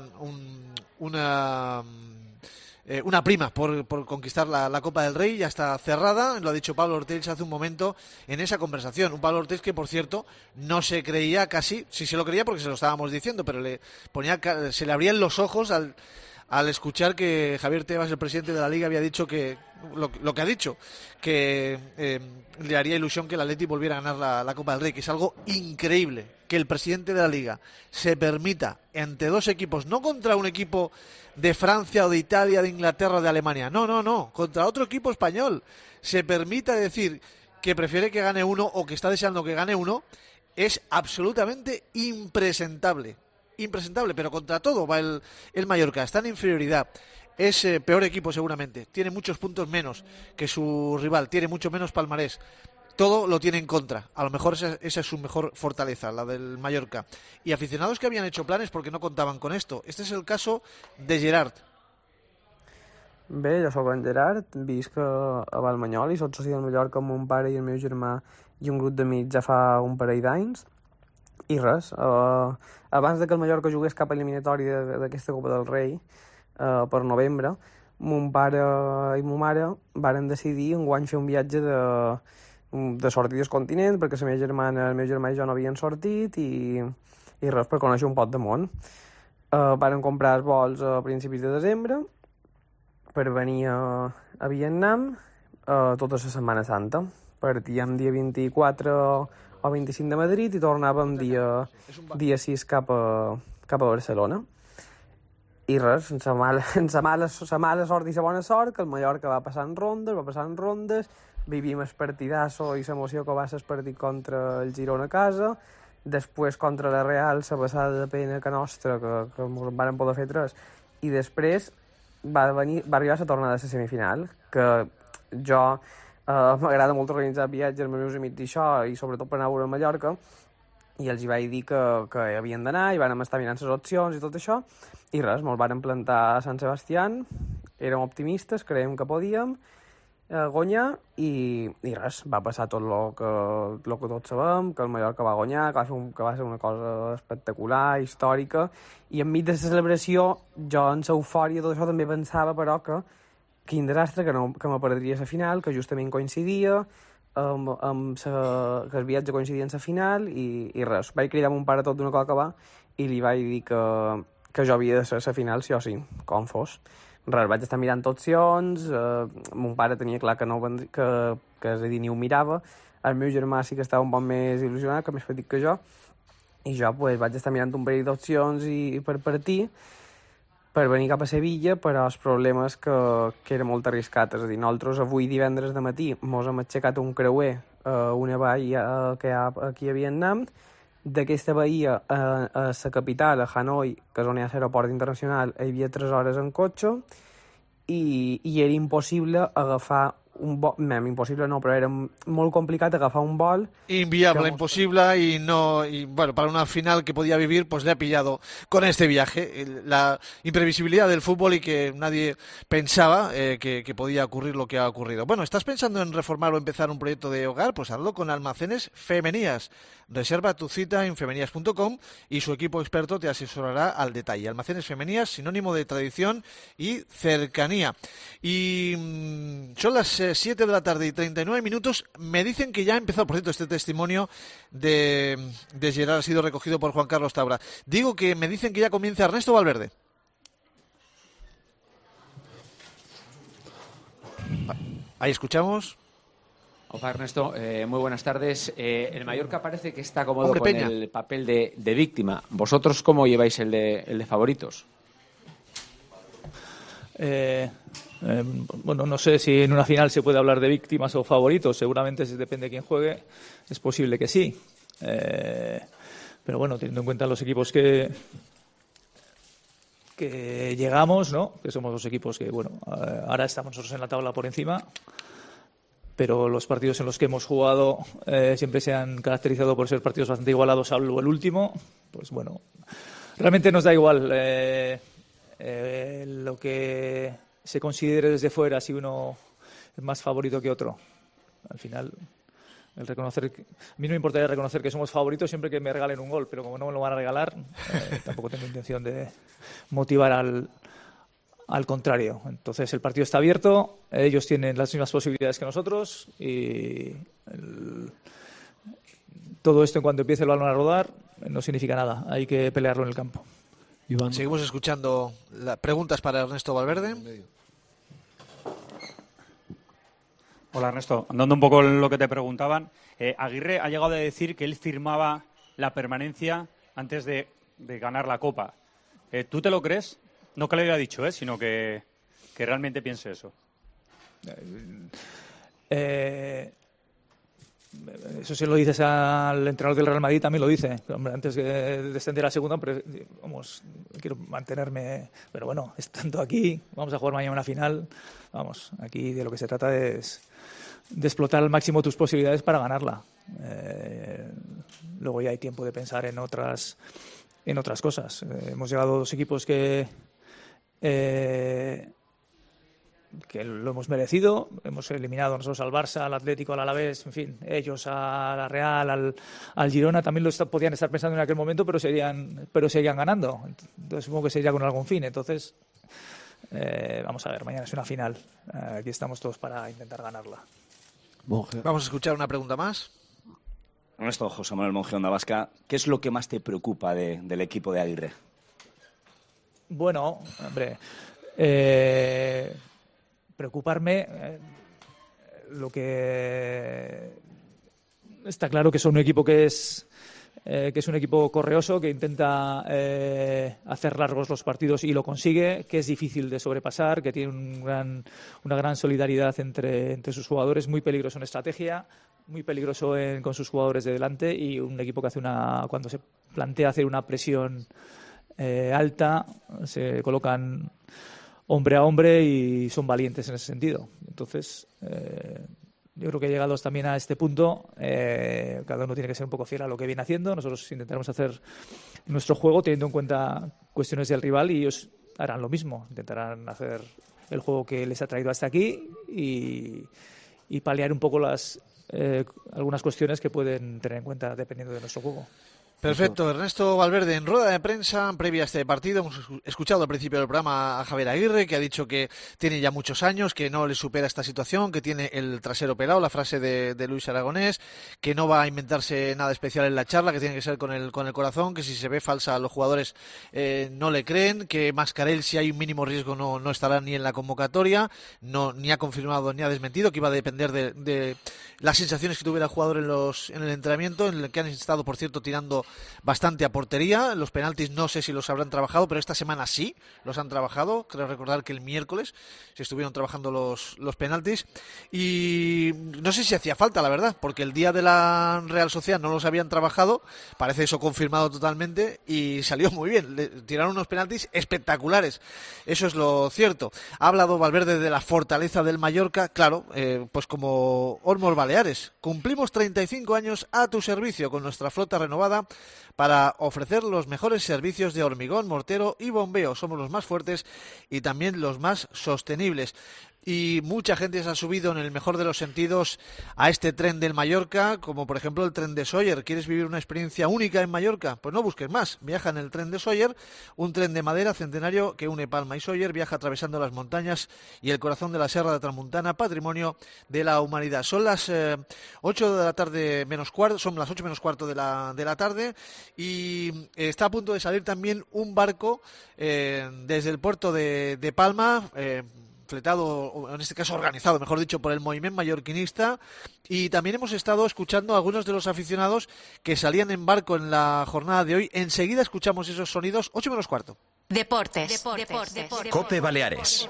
una prima por conquistar la Copa del Rey. Ya está cerrada, lo ha dicho Pablo Ortells hace un momento en esa conversación. Un Pablo Ortells que, por cierto, no se creía casi, sí se lo creía porque se lo estábamos diciendo, pero se le abrían los ojos al escuchar que Javier Tebas, el presidente de la Liga, había dicho que lo que ha dicho, que le haría ilusión que el Atleti volviera a ganar la Copa del Rey, que es algo increíble que el presidente de la Liga se permita entre dos equipos, no contra un equipo de Francia o de Italia, de Inglaterra o de Alemania, no, contra otro equipo español, se permita decir que prefiere que gane uno o que está deseando que gane uno, es absolutamente impresentable, pero contra todo va el Mallorca, está en inferioridad, es peor equipo seguramente, tiene muchos puntos menos que su rival, tiene mucho menos palmarés, todo lo tiene en contra. A lo mejor esa es su mejor fortaleza, la del Mallorca. Y aficionados que habían hecho planes porque no contaban con esto. Este es el caso de Gerard. Bé, jo sóc en Gerard, visc a Valmanyol i soc soci del Mallorca amb mon pare i el meu germà i un grup d'amics ja fa un parell d'anys. I res, abans de que el Mallorca jugués cap eliminatori d'aquesta Copa del Rei, per novembre, mon pare i ma mare varen decidir enguany fer un viatge de sortir del continent, perquè la meva germana, el meu germà i jo no havien sortit, i res, per conèixer un pot de món. Varen comprar els vols a principis de desembre per venir a Vietnam tota la Setmana Santa. Partíem dia 24 o 25 de Madrid i tornàvem dia 6 cap a Barcelona. I res, sense la mala sort i la bona sort, que el Mallorca va passar en rondes, vivim el partidazo i l'emoció que va ser el partit contra el Girona a casa, després contra la Real, la passada de pena que nostra, que ens van poder fer 3, i després va arribar la tornada de la semifinal, que jo m'agrada molt organitzar viatges amb els meus amics i això, i sobretot per anar a veure a Mallorca, i els hi vaig dir que havien d'anar, i vam estar mirant les opcions i tot això, i res, ens vàrem plantar a Sant Sebastián, érem optimistes, creiem que podíem guanyar, i res, va passar tot el que tots sabem, que el Mallorca va guanyar, que va ser una cosa espectacular, històrica, i enmig de la celebració, jo en l'eufòria tot això també pensava, però que quin desastre, que me perdria la final, que justament coincidia, que el viatge coincidia en la final, i res, vaig cridar a mon pare tot d'una cosa que va, i li vaig dir que jo havia de ser la final sí o sí, com fos. Res, vaig estar mirant opcions, mon pare tenia clar que no vendria, que és a dir, ni ho mirava, el meu germà sí que estava un poc més il·lusionat, que més petit que jo, i jo pues, vaig estar mirant un parell d'opcions per partir, per venir cap a Sevilla, però el problema és que era molt arriscat, és a dir, nosaltres avui divendres de matí mos hem aixecat un creuer a una bahia que hi ha aquí a Vietnam, d'aquesta bahia a la capital, a Hanoi, que és on hi ha l'aeroport internacional, hi havia 3 hores en cotxe i era impossible agafar impossible no, però era molt complicat agafar un vol. Inviable, imposible, y bueno, para una final que podía vivir, pues le ha pillado con este viaje. La imprevisibilidad del fútbol y que nadie pensaba que podía ocurrir lo que ha ocurrido. Bueno, ¿estás pensando en reformar o empezar un proyecto de hogar? Pues hazlo con Almacenes Femenías. Reserva tu cita en femenías.com y su equipo experto te asesorará al detalle. Almacenes Femenías, sinónimo de tradición y cercanía. Y son las 7 de la tarde y 39 minutos. Me dicen que ya ha empezado, por cierto, este testimonio de Gerard ha sido recogido por Juan Carlos Tabra. Digo que me dicen que ya comienza Ernesto Valverde. Ahí escuchamos. Hola Ernesto, muy buenas tardes. El Mallorca parece que está cómodo con el papel de víctima. ¿Vosotros cómo lleváis el de favoritos? Bueno, no sé si en una final se puede hablar de víctimas o favoritos. Seguramente depende de quién juegue. Es posible que sí. Pero bueno, teniendo en cuenta los equipos que llegamos, ¿no? Que somos los equipos que, bueno, ahora estamos nosotros en la tabla por encima. Pero los partidos en los que hemos jugado siempre se han caracterizado por ser partidos bastante igualados, salvo el último. Pues bueno, realmente nos da igual lo que se considere desde fuera, si uno es más favorito que otro. Al final, a mí no me importaría reconocer que somos favoritos siempre que me regalen un gol, pero como no me lo van a regalar, tampoco tengo intención de motivar al contrario. Entonces el partido está abierto, ellos tienen las mismas posibilidades que nosotros y todo esto en cuanto empiece el balón a rodar no significa nada, hay que pelearlo en el campo. Iván. Seguimos escuchando preguntas para Ernesto Valverde. Hola Ernesto, andando un poco en lo que te preguntaban, Aguirre ha llegado a decir que él firmaba la permanencia antes de ganar la Copa. ¿Tú te lo crees? No que le haya dicho, sino que realmente piense eso. Eso si lo dices al entrenador del Real Madrid, también lo dice. Hombre, antes de descender a segunda, pero, vamos, quiero mantenerme. Pero bueno, estando aquí, vamos a jugar mañana una final. Vamos, aquí de lo que se trata es de explotar al máximo tus posibilidades para ganarla. Luego ya hay tiempo de pensar en otras cosas. Hemos llegado a dos equipos que lo hemos merecido, hemos eliminado nosotros al Barça, al Atlético, al Alavés, en fin, ellos a la Real, al Girona, también podían estar pensando en aquel momento, pero seguían ganando. Entonces supongo que sería con algún fin. Entonces, vamos a ver, mañana es una final. Aquí estamos todos para intentar ganarla. Vamos a escuchar una pregunta más. Ernesto, José Manuel Monje, Onda Vasca, ¿qué es lo que más te preocupa del equipo de Aguirre? Bueno, hombre, preocuparme, lo que está claro que son un equipo que es un equipo correoso, que intenta hacer largos los partidos y lo consigue, que es difícil de sobrepasar, que tiene una gran solidaridad entre sus jugadores, muy peligroso en estrategia, muy peligroso con sus jugadores de delante, y un equipo que cuando se plantea hacer una presión alta, se colocan hombre a hombre y son valientes en ese sentido. Entonces, yo creo que llegados también a este punto, cada uno tiene que ser un poco fiel a lo que viene haciendo. Nosotros intentaremos hacer nuestro juego teniendo en cuenta cuestiones del rival, y ellos harán lo mismo. Intentarán hacer el juego que les ha traído hasta aquí y paliar un poco algunas cuestiones que pueden tener en cuenta dependiendo de nuestro juego. Perfecto, Ernesto Valverde, en rueda de prensa previa a este partido hemos escuchado al principio del programa a Javier Aguirre, que ha dicho que tiene ya muchos años, que no le supera esta situación, que tiene el trasero pelado, la frase de Luis Aragonés, que no va a inventarse nada especial en la charla, que tiene que ser con el corazón, que si se ve falsa a los jugadores no le creen, que Mascarell, si hay un mínimo riesgo, no estará ni en la convocatoria, ni ha confirmado ni ha desmentido, que iba a depender de las sensaciones que tuviera el jugador en el entrenamiento, en el que han estado, por cierto, tirando tirando bastante a portería. Los penaltis no sé si los habrán trabajado, pero esta semana sí los han trabajado. Creo recordar que el miércoles se estuvieron trabajando los penaltis. Y no sé si hacía falta, la verdad, porque el día de la Real Sociedad no los habían trabajado. Parece eso confirmado totalmente y salió muy bien. Le tiraron unos penaltis espectaculares. Eso es lo cierto. Ha hablado Valverde de la fortaleza del Mallorca. Claro, pues como Ormos Baleares. Cumplimos 35 años a tu servicio con nuestra flota renovada para ofrecer los mejores servicios de hormigón, mortero y bombeo. Somos los más fuertes y también los más sostenibles. Y mucha gente se ha subido en el mejor de los sentidos a este tren del Mallorca, como por ejemplo el tren de Sóller. ¿Quieres vivir una experiencia única en Mallorca? Pues no busques más. Viaja en el tren de Sóller, un tren de madera centenario que une Palma y Sóller. Viaja atravesando las montañas y el corazón de la Serra de Tramuntana, patrimonio de la humanidad. Son las 8 de la tarde menos cuarto, son las 8 menos cuarto de la tarde, y está a punto de salir también un barco desde el puerto de Palma, fletado, o en este caso organizado, mejor dicho, por el movimiento mallorquinista, y también hemos estado escuchando a algunos de los aficionados que salían en barco en la jornada de hoy. Enseguida escuchamos esos sonidos. 8 menos cuarto. Deportes. Cope Baleares.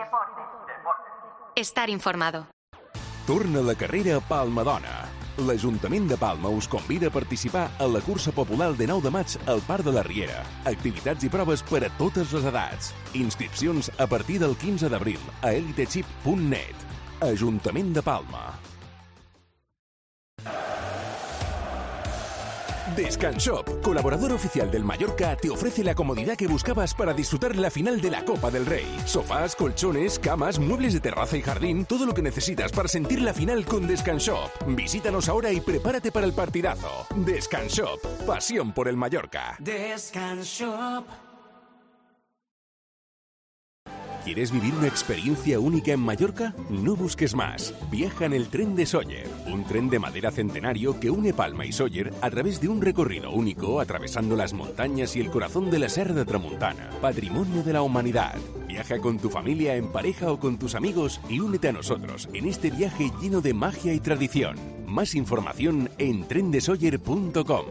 Estar informado. Torna la carrera Palmadona. L'Ajuntament de Palma us convida a participar a la cursa popular de 9 de maig al Parc de la Riera. Activitats i proves per a totes les edats. Inscripcions a partir del 15 d'abril a elitechip.net. Ajuntament de Palma. Descanshop, colaborador oficial del Mallorca, te ofrece la comodidad que buscabas para disfrutar la final de la Copa del Rey. Sofás, colchones, camas, muebles de terraza y jardín, todo lo que necesitas para sentir la final con Descanshop. Visítanos ahora y prepárate para el partidazo. Descanshop, pasión por el Mallorca. Descanshop. ¿Quieres vivir una experiencia única en Mallorca? No busques más. Viaja en el tren de Sóller, un tren de madera centenario que une Palma y Sóller a través de un recorrido único atravesando las montañas y el corazón de la Serra de Tramuntana, patrimonio de la humanidad. Viaja con tu familia, en pareja o con tus amigos y únete a nosotros en este viaje lleno de magia y tradición. Más información en trendesoller.com.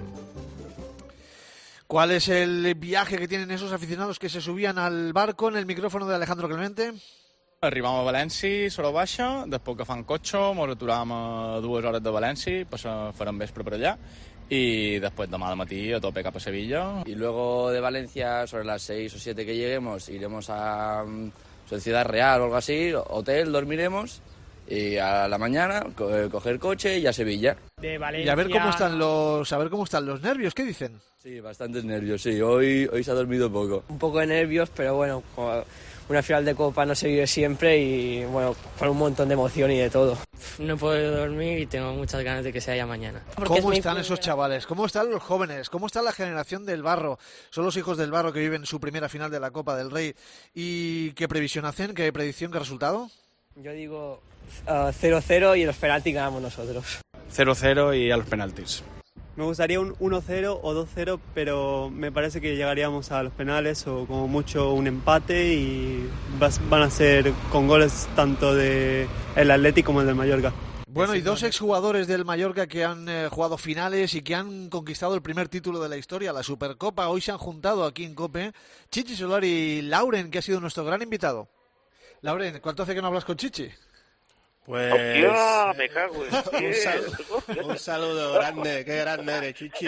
¿Cuál es el viaje que tienen esos aficionados que se subían al barco? En el micrófono de Alejandro Clemente. Arribam a València, Sora Baixa, després agafant cotxe, ens aturàvem a 2 hores de València, farem vespre per allà, y después demà al matí a tope cap a Sevilla. Y luego de Valencia, sobre las 6 o 7 que lleguemos, iremos a Ciudad Real o algo así, hotel, dormiremos, y a la mañana coger coche y a Sevilla. De Valencia. Y a ver cómo están los nervios, ¿qué dicen? Sí, bastantes nervios, sí. Hoy se ha dormido poco. Un poco de nervios, pero bueno, una final de Copa no se vive siempre y bueno, con un montón de emoción y de todo. No puedo dormir y tengo muchas ganas de que se haya mañana. ¿Cómo están esos chavales? ¿Cómo están los jóvenes? ¿Cómo está la generación del barro? Son los hijos del barro que viven su primera final de la Copa del Rey. ¿Y qué previsión hacen? ¿Qué predicción? ¿Qué resultado? Yo digo 0-0 y en los penaltis ganamos nosotros. 0-0 y a los penaltis. Me gustaría un 1-0 o 2-0, pero me parece que llegaríamos a los penales o como mucho un empate y van a ser con goles tanto del Athletic como el del Mallorca. Bueno, y dos exjugadores del Mallorca que han jugado finales y que han conquistado el primer título de la historia, la Supercopa, hoy se han juntado aquí en COPE, Chichi Solar y Lauren, que ha sido nuestro gran invitado. Lauren, ¿cuánto hace que no hablas con Chichi? Pues ¡hostia! Me cago en un saludo grande, qué grande eres, Chichi.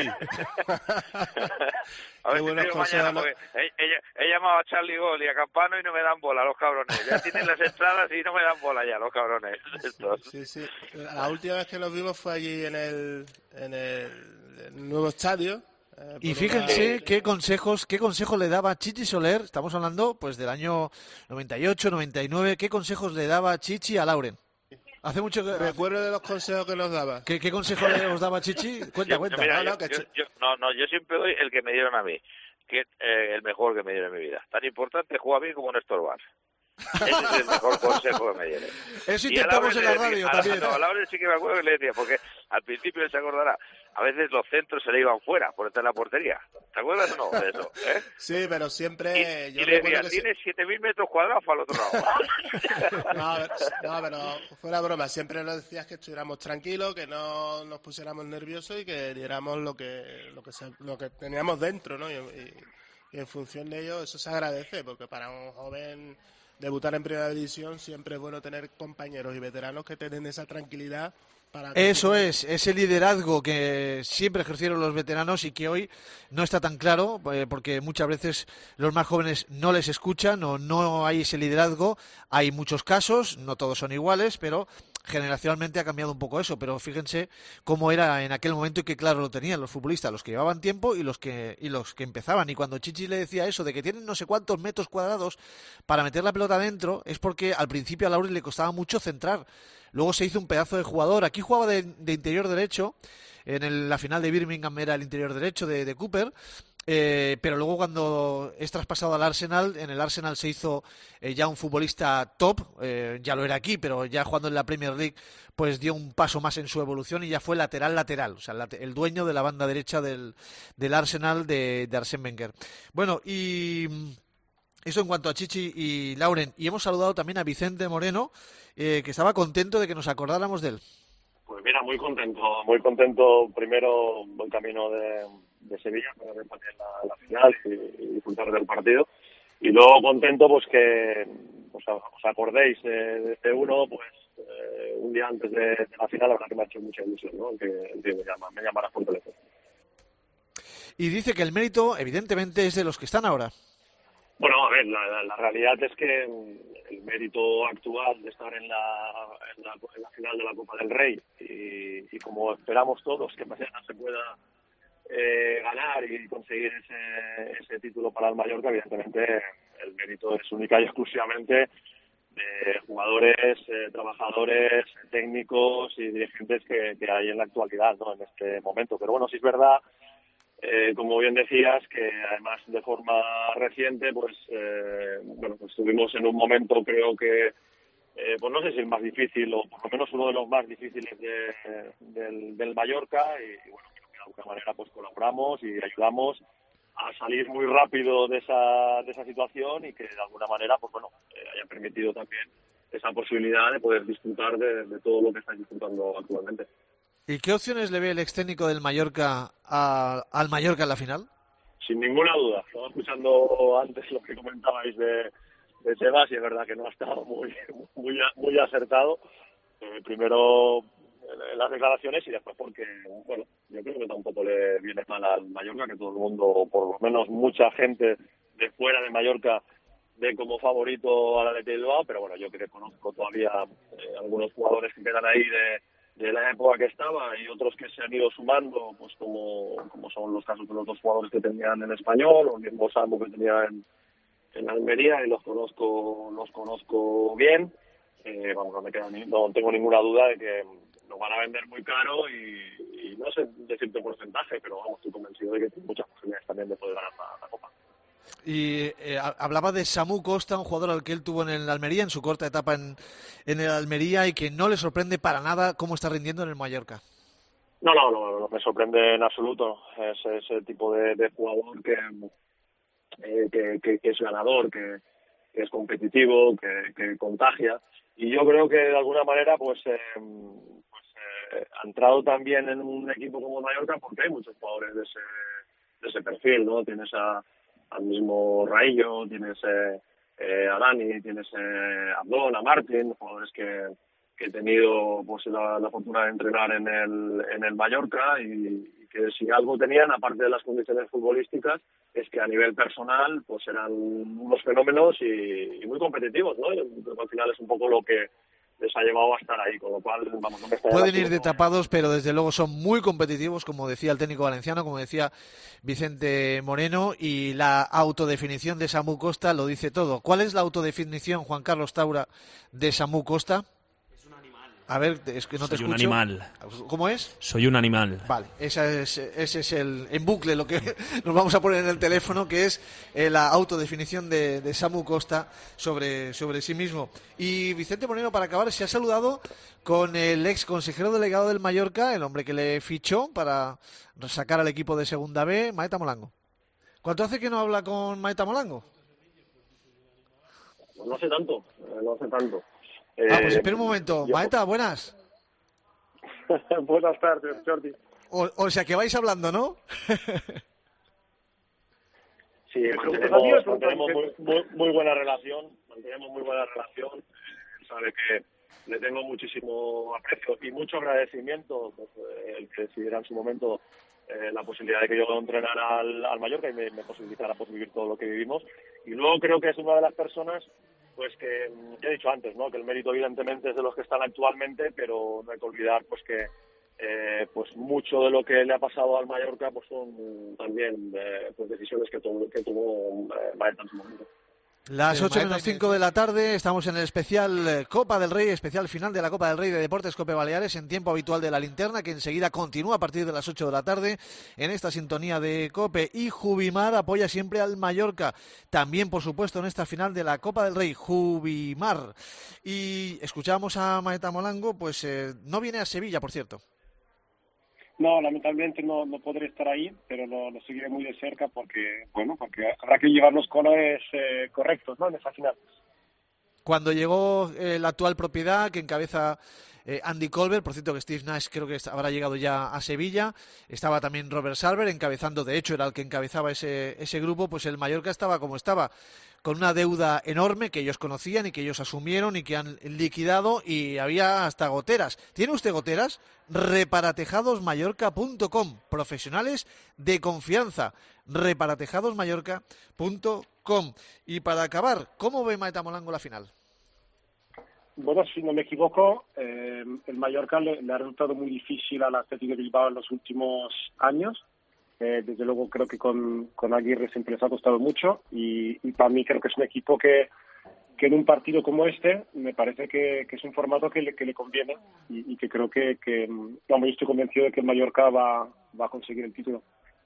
A ver, buenos consejos. He llamado a Charlie Gol y a Campano y no me dan bola los cabrones. Ya tienen las entradas y no me dan bola ya los cabrones. Sí. La última vez que nos vimos fue allí en el nuevo estadio. Y fíjense qué consejos le daba Chichi Soler, estamos hablando pues del año 98, 99, qué consejos le daba Chichi a Lauren. Hace mucho que... Me acuerdo de los consejos que nos daba. ¿Qué consejos os daba Chichi? Cuenta. Mira, yo siempre doy el que me dieron a mí, que el mejor que me dieron en mi vida. Tan importante juega bien como no estorbar. Ese es el mejor consejo que me dieron. Eso intentamos en la radio también. A Lauren sí que me acuerdo que le decía, porque al principio él se acordará, a veces los centros se le iban fuera por estar en la portería. ¿Te acuerdas o no de eso? Sí, pero siempre... Y le decía, tienes 7.000 metros cuadrados para el otro lado. No, pero fuera broma, siempre nos decías que estuviéramos tranquilos, que no nos pusiéramos nerviosos y que diéramos lo que teníamos dentro, ¿no? Y en función de ello, eso se agradece, porque para un joven debutar en Primera División siempre es bueno tener compañeros y veteranos que tienen esa tranquilidad. Eso es, ese liderazgo que siempre ejercieron los veteranos y que hoy no está tan claro, porque muchas veces los más jóvenes no les escuchan o no hay ese liderazgo. Hay muchos casos, no todos son iguales, pero generacionalmente ha cambiado un poco eso. Pero fíjense cómo era en aquel momento y qué claro lo tenían los futbolistas, los que llevaban tiempo y los que empezaban. Y cuando Chichi le decía eso de que tienen no sé cuántos metros cuadrados para meter la pelota dentro, es porque al principio a Lauri le costaba mucho centrar. Luego se hizo un pedazo de jugador. Aquí jugaba de interior derecho. En la final de Birmingham era el interior derecho de Cooper. Pero luego cuando es traspasado al Arsenal, en el Arsenal se hizo ya un futbolista top. Ya lo era aquí, pero ya jugando en la Premier League pues dio un paso más en su evolución y ya fue lateral. O sea, el dueño de la banda derecha del Arsenal de Arsène Wenger. Bueno, y... eso en cuanto a Chichi y Lauren. Y hemos saludado también a Vicente Moreno, que estaba contento de que nos acordáramos de él. Pues mira, muy contento. Primero, buen camino de Sevilla para repartir la final y disfrutar del partido. Y luego contento pues que os acordéis de uno, pues un día antes de la final, la verdad que me ha hecho mucha ilusión, ¿no? Que me llamarás por teléfono. Y dice que el mérito, evidentemente, es de los que están ahora. Bueno, a ver, la realidad es que el mérito actual de estar en la final de la Copa del Rey y como esperamos todos que mañana se pueda ganar y conseguir ese título para el Mallorca, evidentemente el mérito es única y exclusivamente de jugadores, trabajadores, técnicos y dirigentes que hay en la actualidad, ¿no? En este momento. Pero bueno, sí es verdad, como bien decías, que además de forma reciente, pues estuvimos en un momento, creo que, pues no sé si el más difícil o por lo menos uno de los más difíciles del Mallorca y bueno, creo que de alguna manera pues colaboramos y ayudamos a salir muy rápido de esa situación y que de alguna manera pues bueno haya permitido también esa posibilidad de poder disfrutar de todo lo que estáis disfrutando actualmente. ¿Y qué opciones le ve el ex técnico del Mallorca al Mallorca en la final? Sin ninguna duda. Estaba escuchando antes lo que comentabais de Sebas y es verdad que no ha estado muy acertado. Primero en las declaraciones y después porque, bueno, yo creo que tampoco le viene mal al Mallorca, que todo el mundo, por lo menos mucha gente de fuera de Mallorca, ve como favorito al Athletic Bilbao, pero bueno, yo que conozco todavía algunos jugadores que quedan ahí de la época que estaba y otros que se han ido sumando, pues como son los casos de los dos jugadores que tenían en Español, o el mismo Sambo que tenía en Almería, y los conozco bien. No tengo ninguna duda de que lo van a vender muy caro y no sé decirte porcentaje, pero vamos, estoy convencido de que tiene muchas posibilidades también de poder ganar la Copa. Y hablaba de Samu Costa, un jugador al que él tuvo en el Almería, en su corta etapa en el Almería, y que no le sorprende para nada cómo está rindiendo en el Mallorca. No me sorprende en absoluto. Es ese tipo de jugador que es ganador, que es competitivo, que contagia. Y yo creo que de alguna manera ha entrado también en un equipo como Mallorca porque hay muchos jugadores de ese perfil, ¿no? Tienes al mismo Raillo, tienes a Dani, tienes a Abdón, a Martín, jugadores que he tenido pues la fortuna de entrenar en el Mallorca y que si algo tenían, aparte de las condiciones futbolísticas, es que a nivel personal pues eran unos fenómenos y muy competitivos, ¿no? Pero al final es un poco lo que les ha llevado a estar ahí, con lo cual vamos, no me está pueden ir de tapados, pero desde luego son muy competitivos, como decía el técnico valenciano, como decía Vicente Moreno, y la autodefinición de Samu Costa lo dice todo. ¿Cuál es la autodefinición, Juan Carlos Taura, de Samu Costa? Es un animal. A ver, es que no te escucho. Soy un animal. ¿Cómo es? Soy un animal. Vale, ese es el en bucle lo que nos vamos a poner en el teléfono, que es la autodefinición de Samu Costa sobre sí mismo. Y Vicente Moreno, para acabar, se ha saludado con el ex consejero delegado del Mallorca, el hombre que le fichó para sacar al equipo de Segunda B, Maeta Molango. ¿Cuánto hace que no habla con Maeta Molango? No hace tanto. Pues espera un momento. Maeta, buenas. Buenas tardes, Jordi. O sea que vais hablando, ¿no? Sí, mantenemos muy buena relación. Sabe que le tengo muchísimo aprecio y mucho agradecimiento, pues, el que decidiera en su momento la posibilidad de que yo entrenara al Mallorca y me posibilitara pues, vivir todo lo que vivimos. Y luego creo que es una de las personas pues que ya he dicho antes, ¿no? Que el mérito evidentemente es de los que están actualmente, pero no hay que olvidar pues que pues mucho de lo que le ha pasado al Mallorca pues son también pues decisiones que tuvo Maeta en su momento. Las 8:05 de la tarde, estamos en el especial Copa del Rey, especial final de la Copa del Rey de Deportes Cope Baleares, en tiempo habitual de la linterna, que enseguida continúa a partir de las 8 de la tarde en esta sintonía de Cope. Y Jubimar apoya siempre al Mallorca, también por supuesto en esta final de la Copa del Rey, Jubimar. Y escuchamos a Maeta Molango, pues no viene a Sevilla, por cierto. No, lamentablemente no podré estar ahí, pero lo seguiré muy de cerca porque habrá que llevar los colores correctos, ¿no? En esa final. Cuando llegó la actual propiedad que encabeza Andy Colbert, por cierto que Steve Nash creo que habrá llegado ya a Sevilla, estaba también Robert Sarver encabezando, de hecho era el que encabezaba ese grupo, pues el Mallorca estaba como estaba, con una deuda enorme que ellos conocían y que ellos asumieron y que han liquidado, y había hasta goteras. ¿Tiene usted goteras? Reparatejadosmallorca.com, profesionales de confianza, reparatejadosmallorca.com. Y para acabar, ¿cómo ve Maeta Molango la final? Bueno, si no me equivoco, el Mallorca le ha resultado muy difícil al Athletic de Bilbao en los últimos años. Desde luego creo que con Aguirre siempre les ha costado mucho y para mí creo que es un equipo que en un partido como este me parece que es un formato que le conviene y que creo que yo estoy convencido de que el Mallorca va a conseguir el título.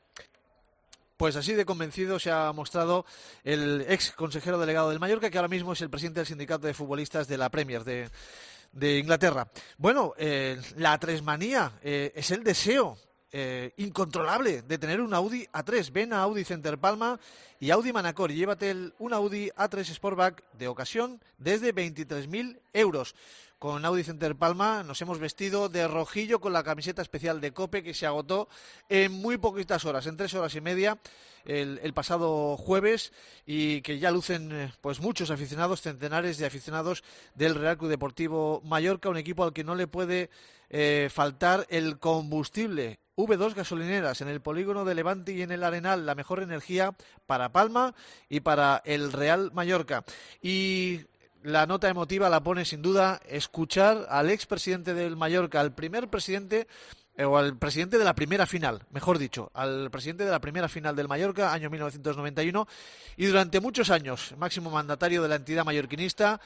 Pues así de convencido se ha mostrado el ex consejero delegado del Mallorca, que ahora mismo es el presidente del sindicato de futbolistas de la Premier de Inglaterra. Bueno, la A3manía es el deseo incontrolable de tener un Audi A3. Ven a Audi Center Palma y Audi Manacor y llévate un Audi A3 Sportback de ocasión desde 23.000 euros. Con Audi Center Palma nos hemos vestido de rojillo con la camiseta especial de Cope, que se agotó en muy poquitas horas, en 3 horas y media el pasado jueves, y que ya lucen pues muchos aficionados, centenares de aficionados del Real Club Deportivo Mallorca, un equipo al que no le puede faltar el combustible. V2 gasolineras en el polígono de Levante y en el Arenal, la mejor energía para Palma y para el Real Mallorca. Y la nota emotiva la pone sin duda escuchar al expresidente del Mallorca, al primer presidente, o al presidente de la primera final, mejor dicho, al presidente de la primera final del Mallorca, año 1991, y durante muchos años, máximo mandatario de la entidad mallorquinista,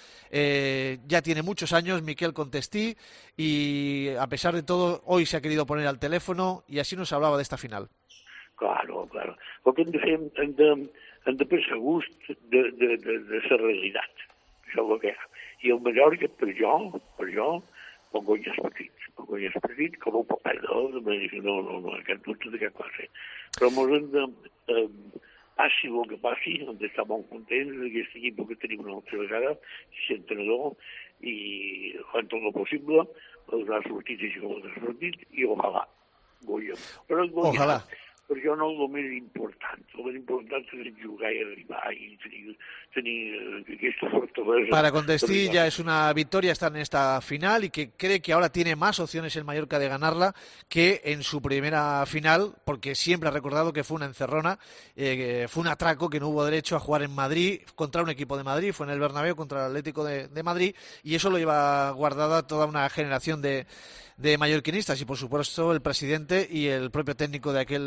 ya tiene muchos años, Miquel Contestí, y a pesar de todo, hoy se ha querido poner al teléfono, y así nos hablaba de esta final. Claro. Porque hem de pensar gust de la realitat. Això és el que hi ha. I el Mallorca, per jo, quan guanyes petit, com ho pot perdre, no, aquest dubte de cap cosa. Però ens hem de, passi el que passi, hem d'estar molt contents d'aquest equip que tenim una altra vegada, si entrenador, i quan tot el possible, els ha sortit així com els ha sortit, i ojalà guanyem. Però ojalà. Per jo no és el més important. El més important és jugar i arribar i tenir aquesta fortaleza. Para Contestí ya es una victoria estar en esta final y que cree que ahora tiene más opciones el Mallorca de ganarla que en su primera final, porque siempre ha recordado que fue una encerrona, fue un atraco, que no hubo derecho a jugar en Madrid contra un equipo de Madrid, fue en el Bernabéu contra el Atlético de Madrid, y eso lo lleva guardada toda una generación de mallorquinistas y por supuesto el presidente y el propio técnico de aquel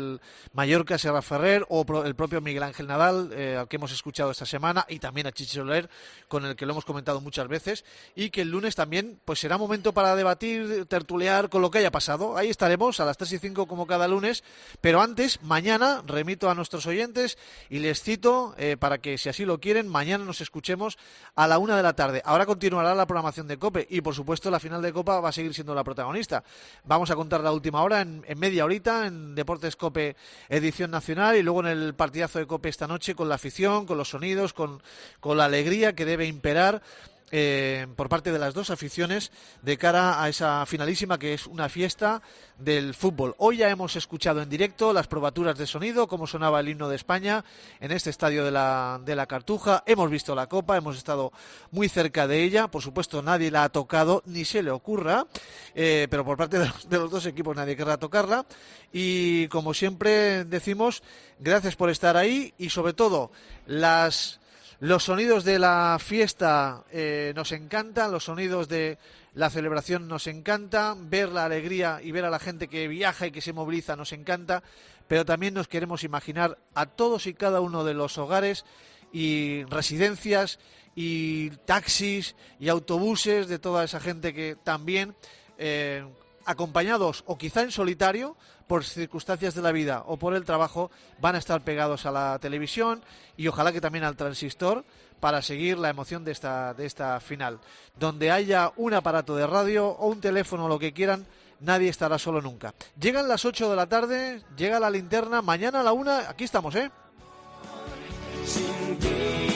Mallorca, Serra Ferrer o el propio Miguel Ángel Nadal, al que hemos escuchado esta semana, y también a Chichi Soler, con el que lo hemos comentado muchas veces, y que el lunes también pues será momento para debatir, tertulear con lo que haya pasado. Ahí estaremos a las 3:05 como cada lunes, pero antes, mañana, remito a nuestros oyentes y les cito para que, si así lo quieren, mañana nos escuchemos a la 1 de la tarde. Ahora continuará la programación de COPE y, por supuesto, la final de Copa va a seguir siendo la protagonista. Vamos a contar la última hora en media horita en Deportes COPE edición nacional, y luego en el partidazo de COPE esta noche con la afición, con los sonidos, con la alegría que debe imperar por parte de las dos aficiones de cara a esa finalísima, que es una fiesta del fútbol. Hoy ya hemos escuchado en directo las probaturas de sonido, cómo sonaba el himno de España en este estadio de la Cartuja. Hemos visto la Copa, hemos estado muy cerca de ella. Por supuesto, nadie la ha tocado, ni se le ocurra, pero por parte de los dos equipos nadie querrá tocarla. Y como siempre decimos, gracias por estar ahí, y sobre todo los sonidos de la fiesta nos encantan, los sonidos de la celebración nos encanta, ver la alegría y ver a la gente que viaja y que se moviliza nos encanta, pero también nos queremos imaginar a todos y cada uno de los hogares y residencias y taxis y autobuses de toda esa gente que también, acompañados o quizá en solitario, por circunstancias de la vida o por el trabajo, van a estar pegados a la televisión y ojalá que también al transistor, para seguir la emoción de esta final. Donde haya un aparato de radio o un teléfono o lo que quieran, nadie estará solo nunca. Llegan las 8 de la tarde, llega la linterna, mañana a la 1, aquí estamos,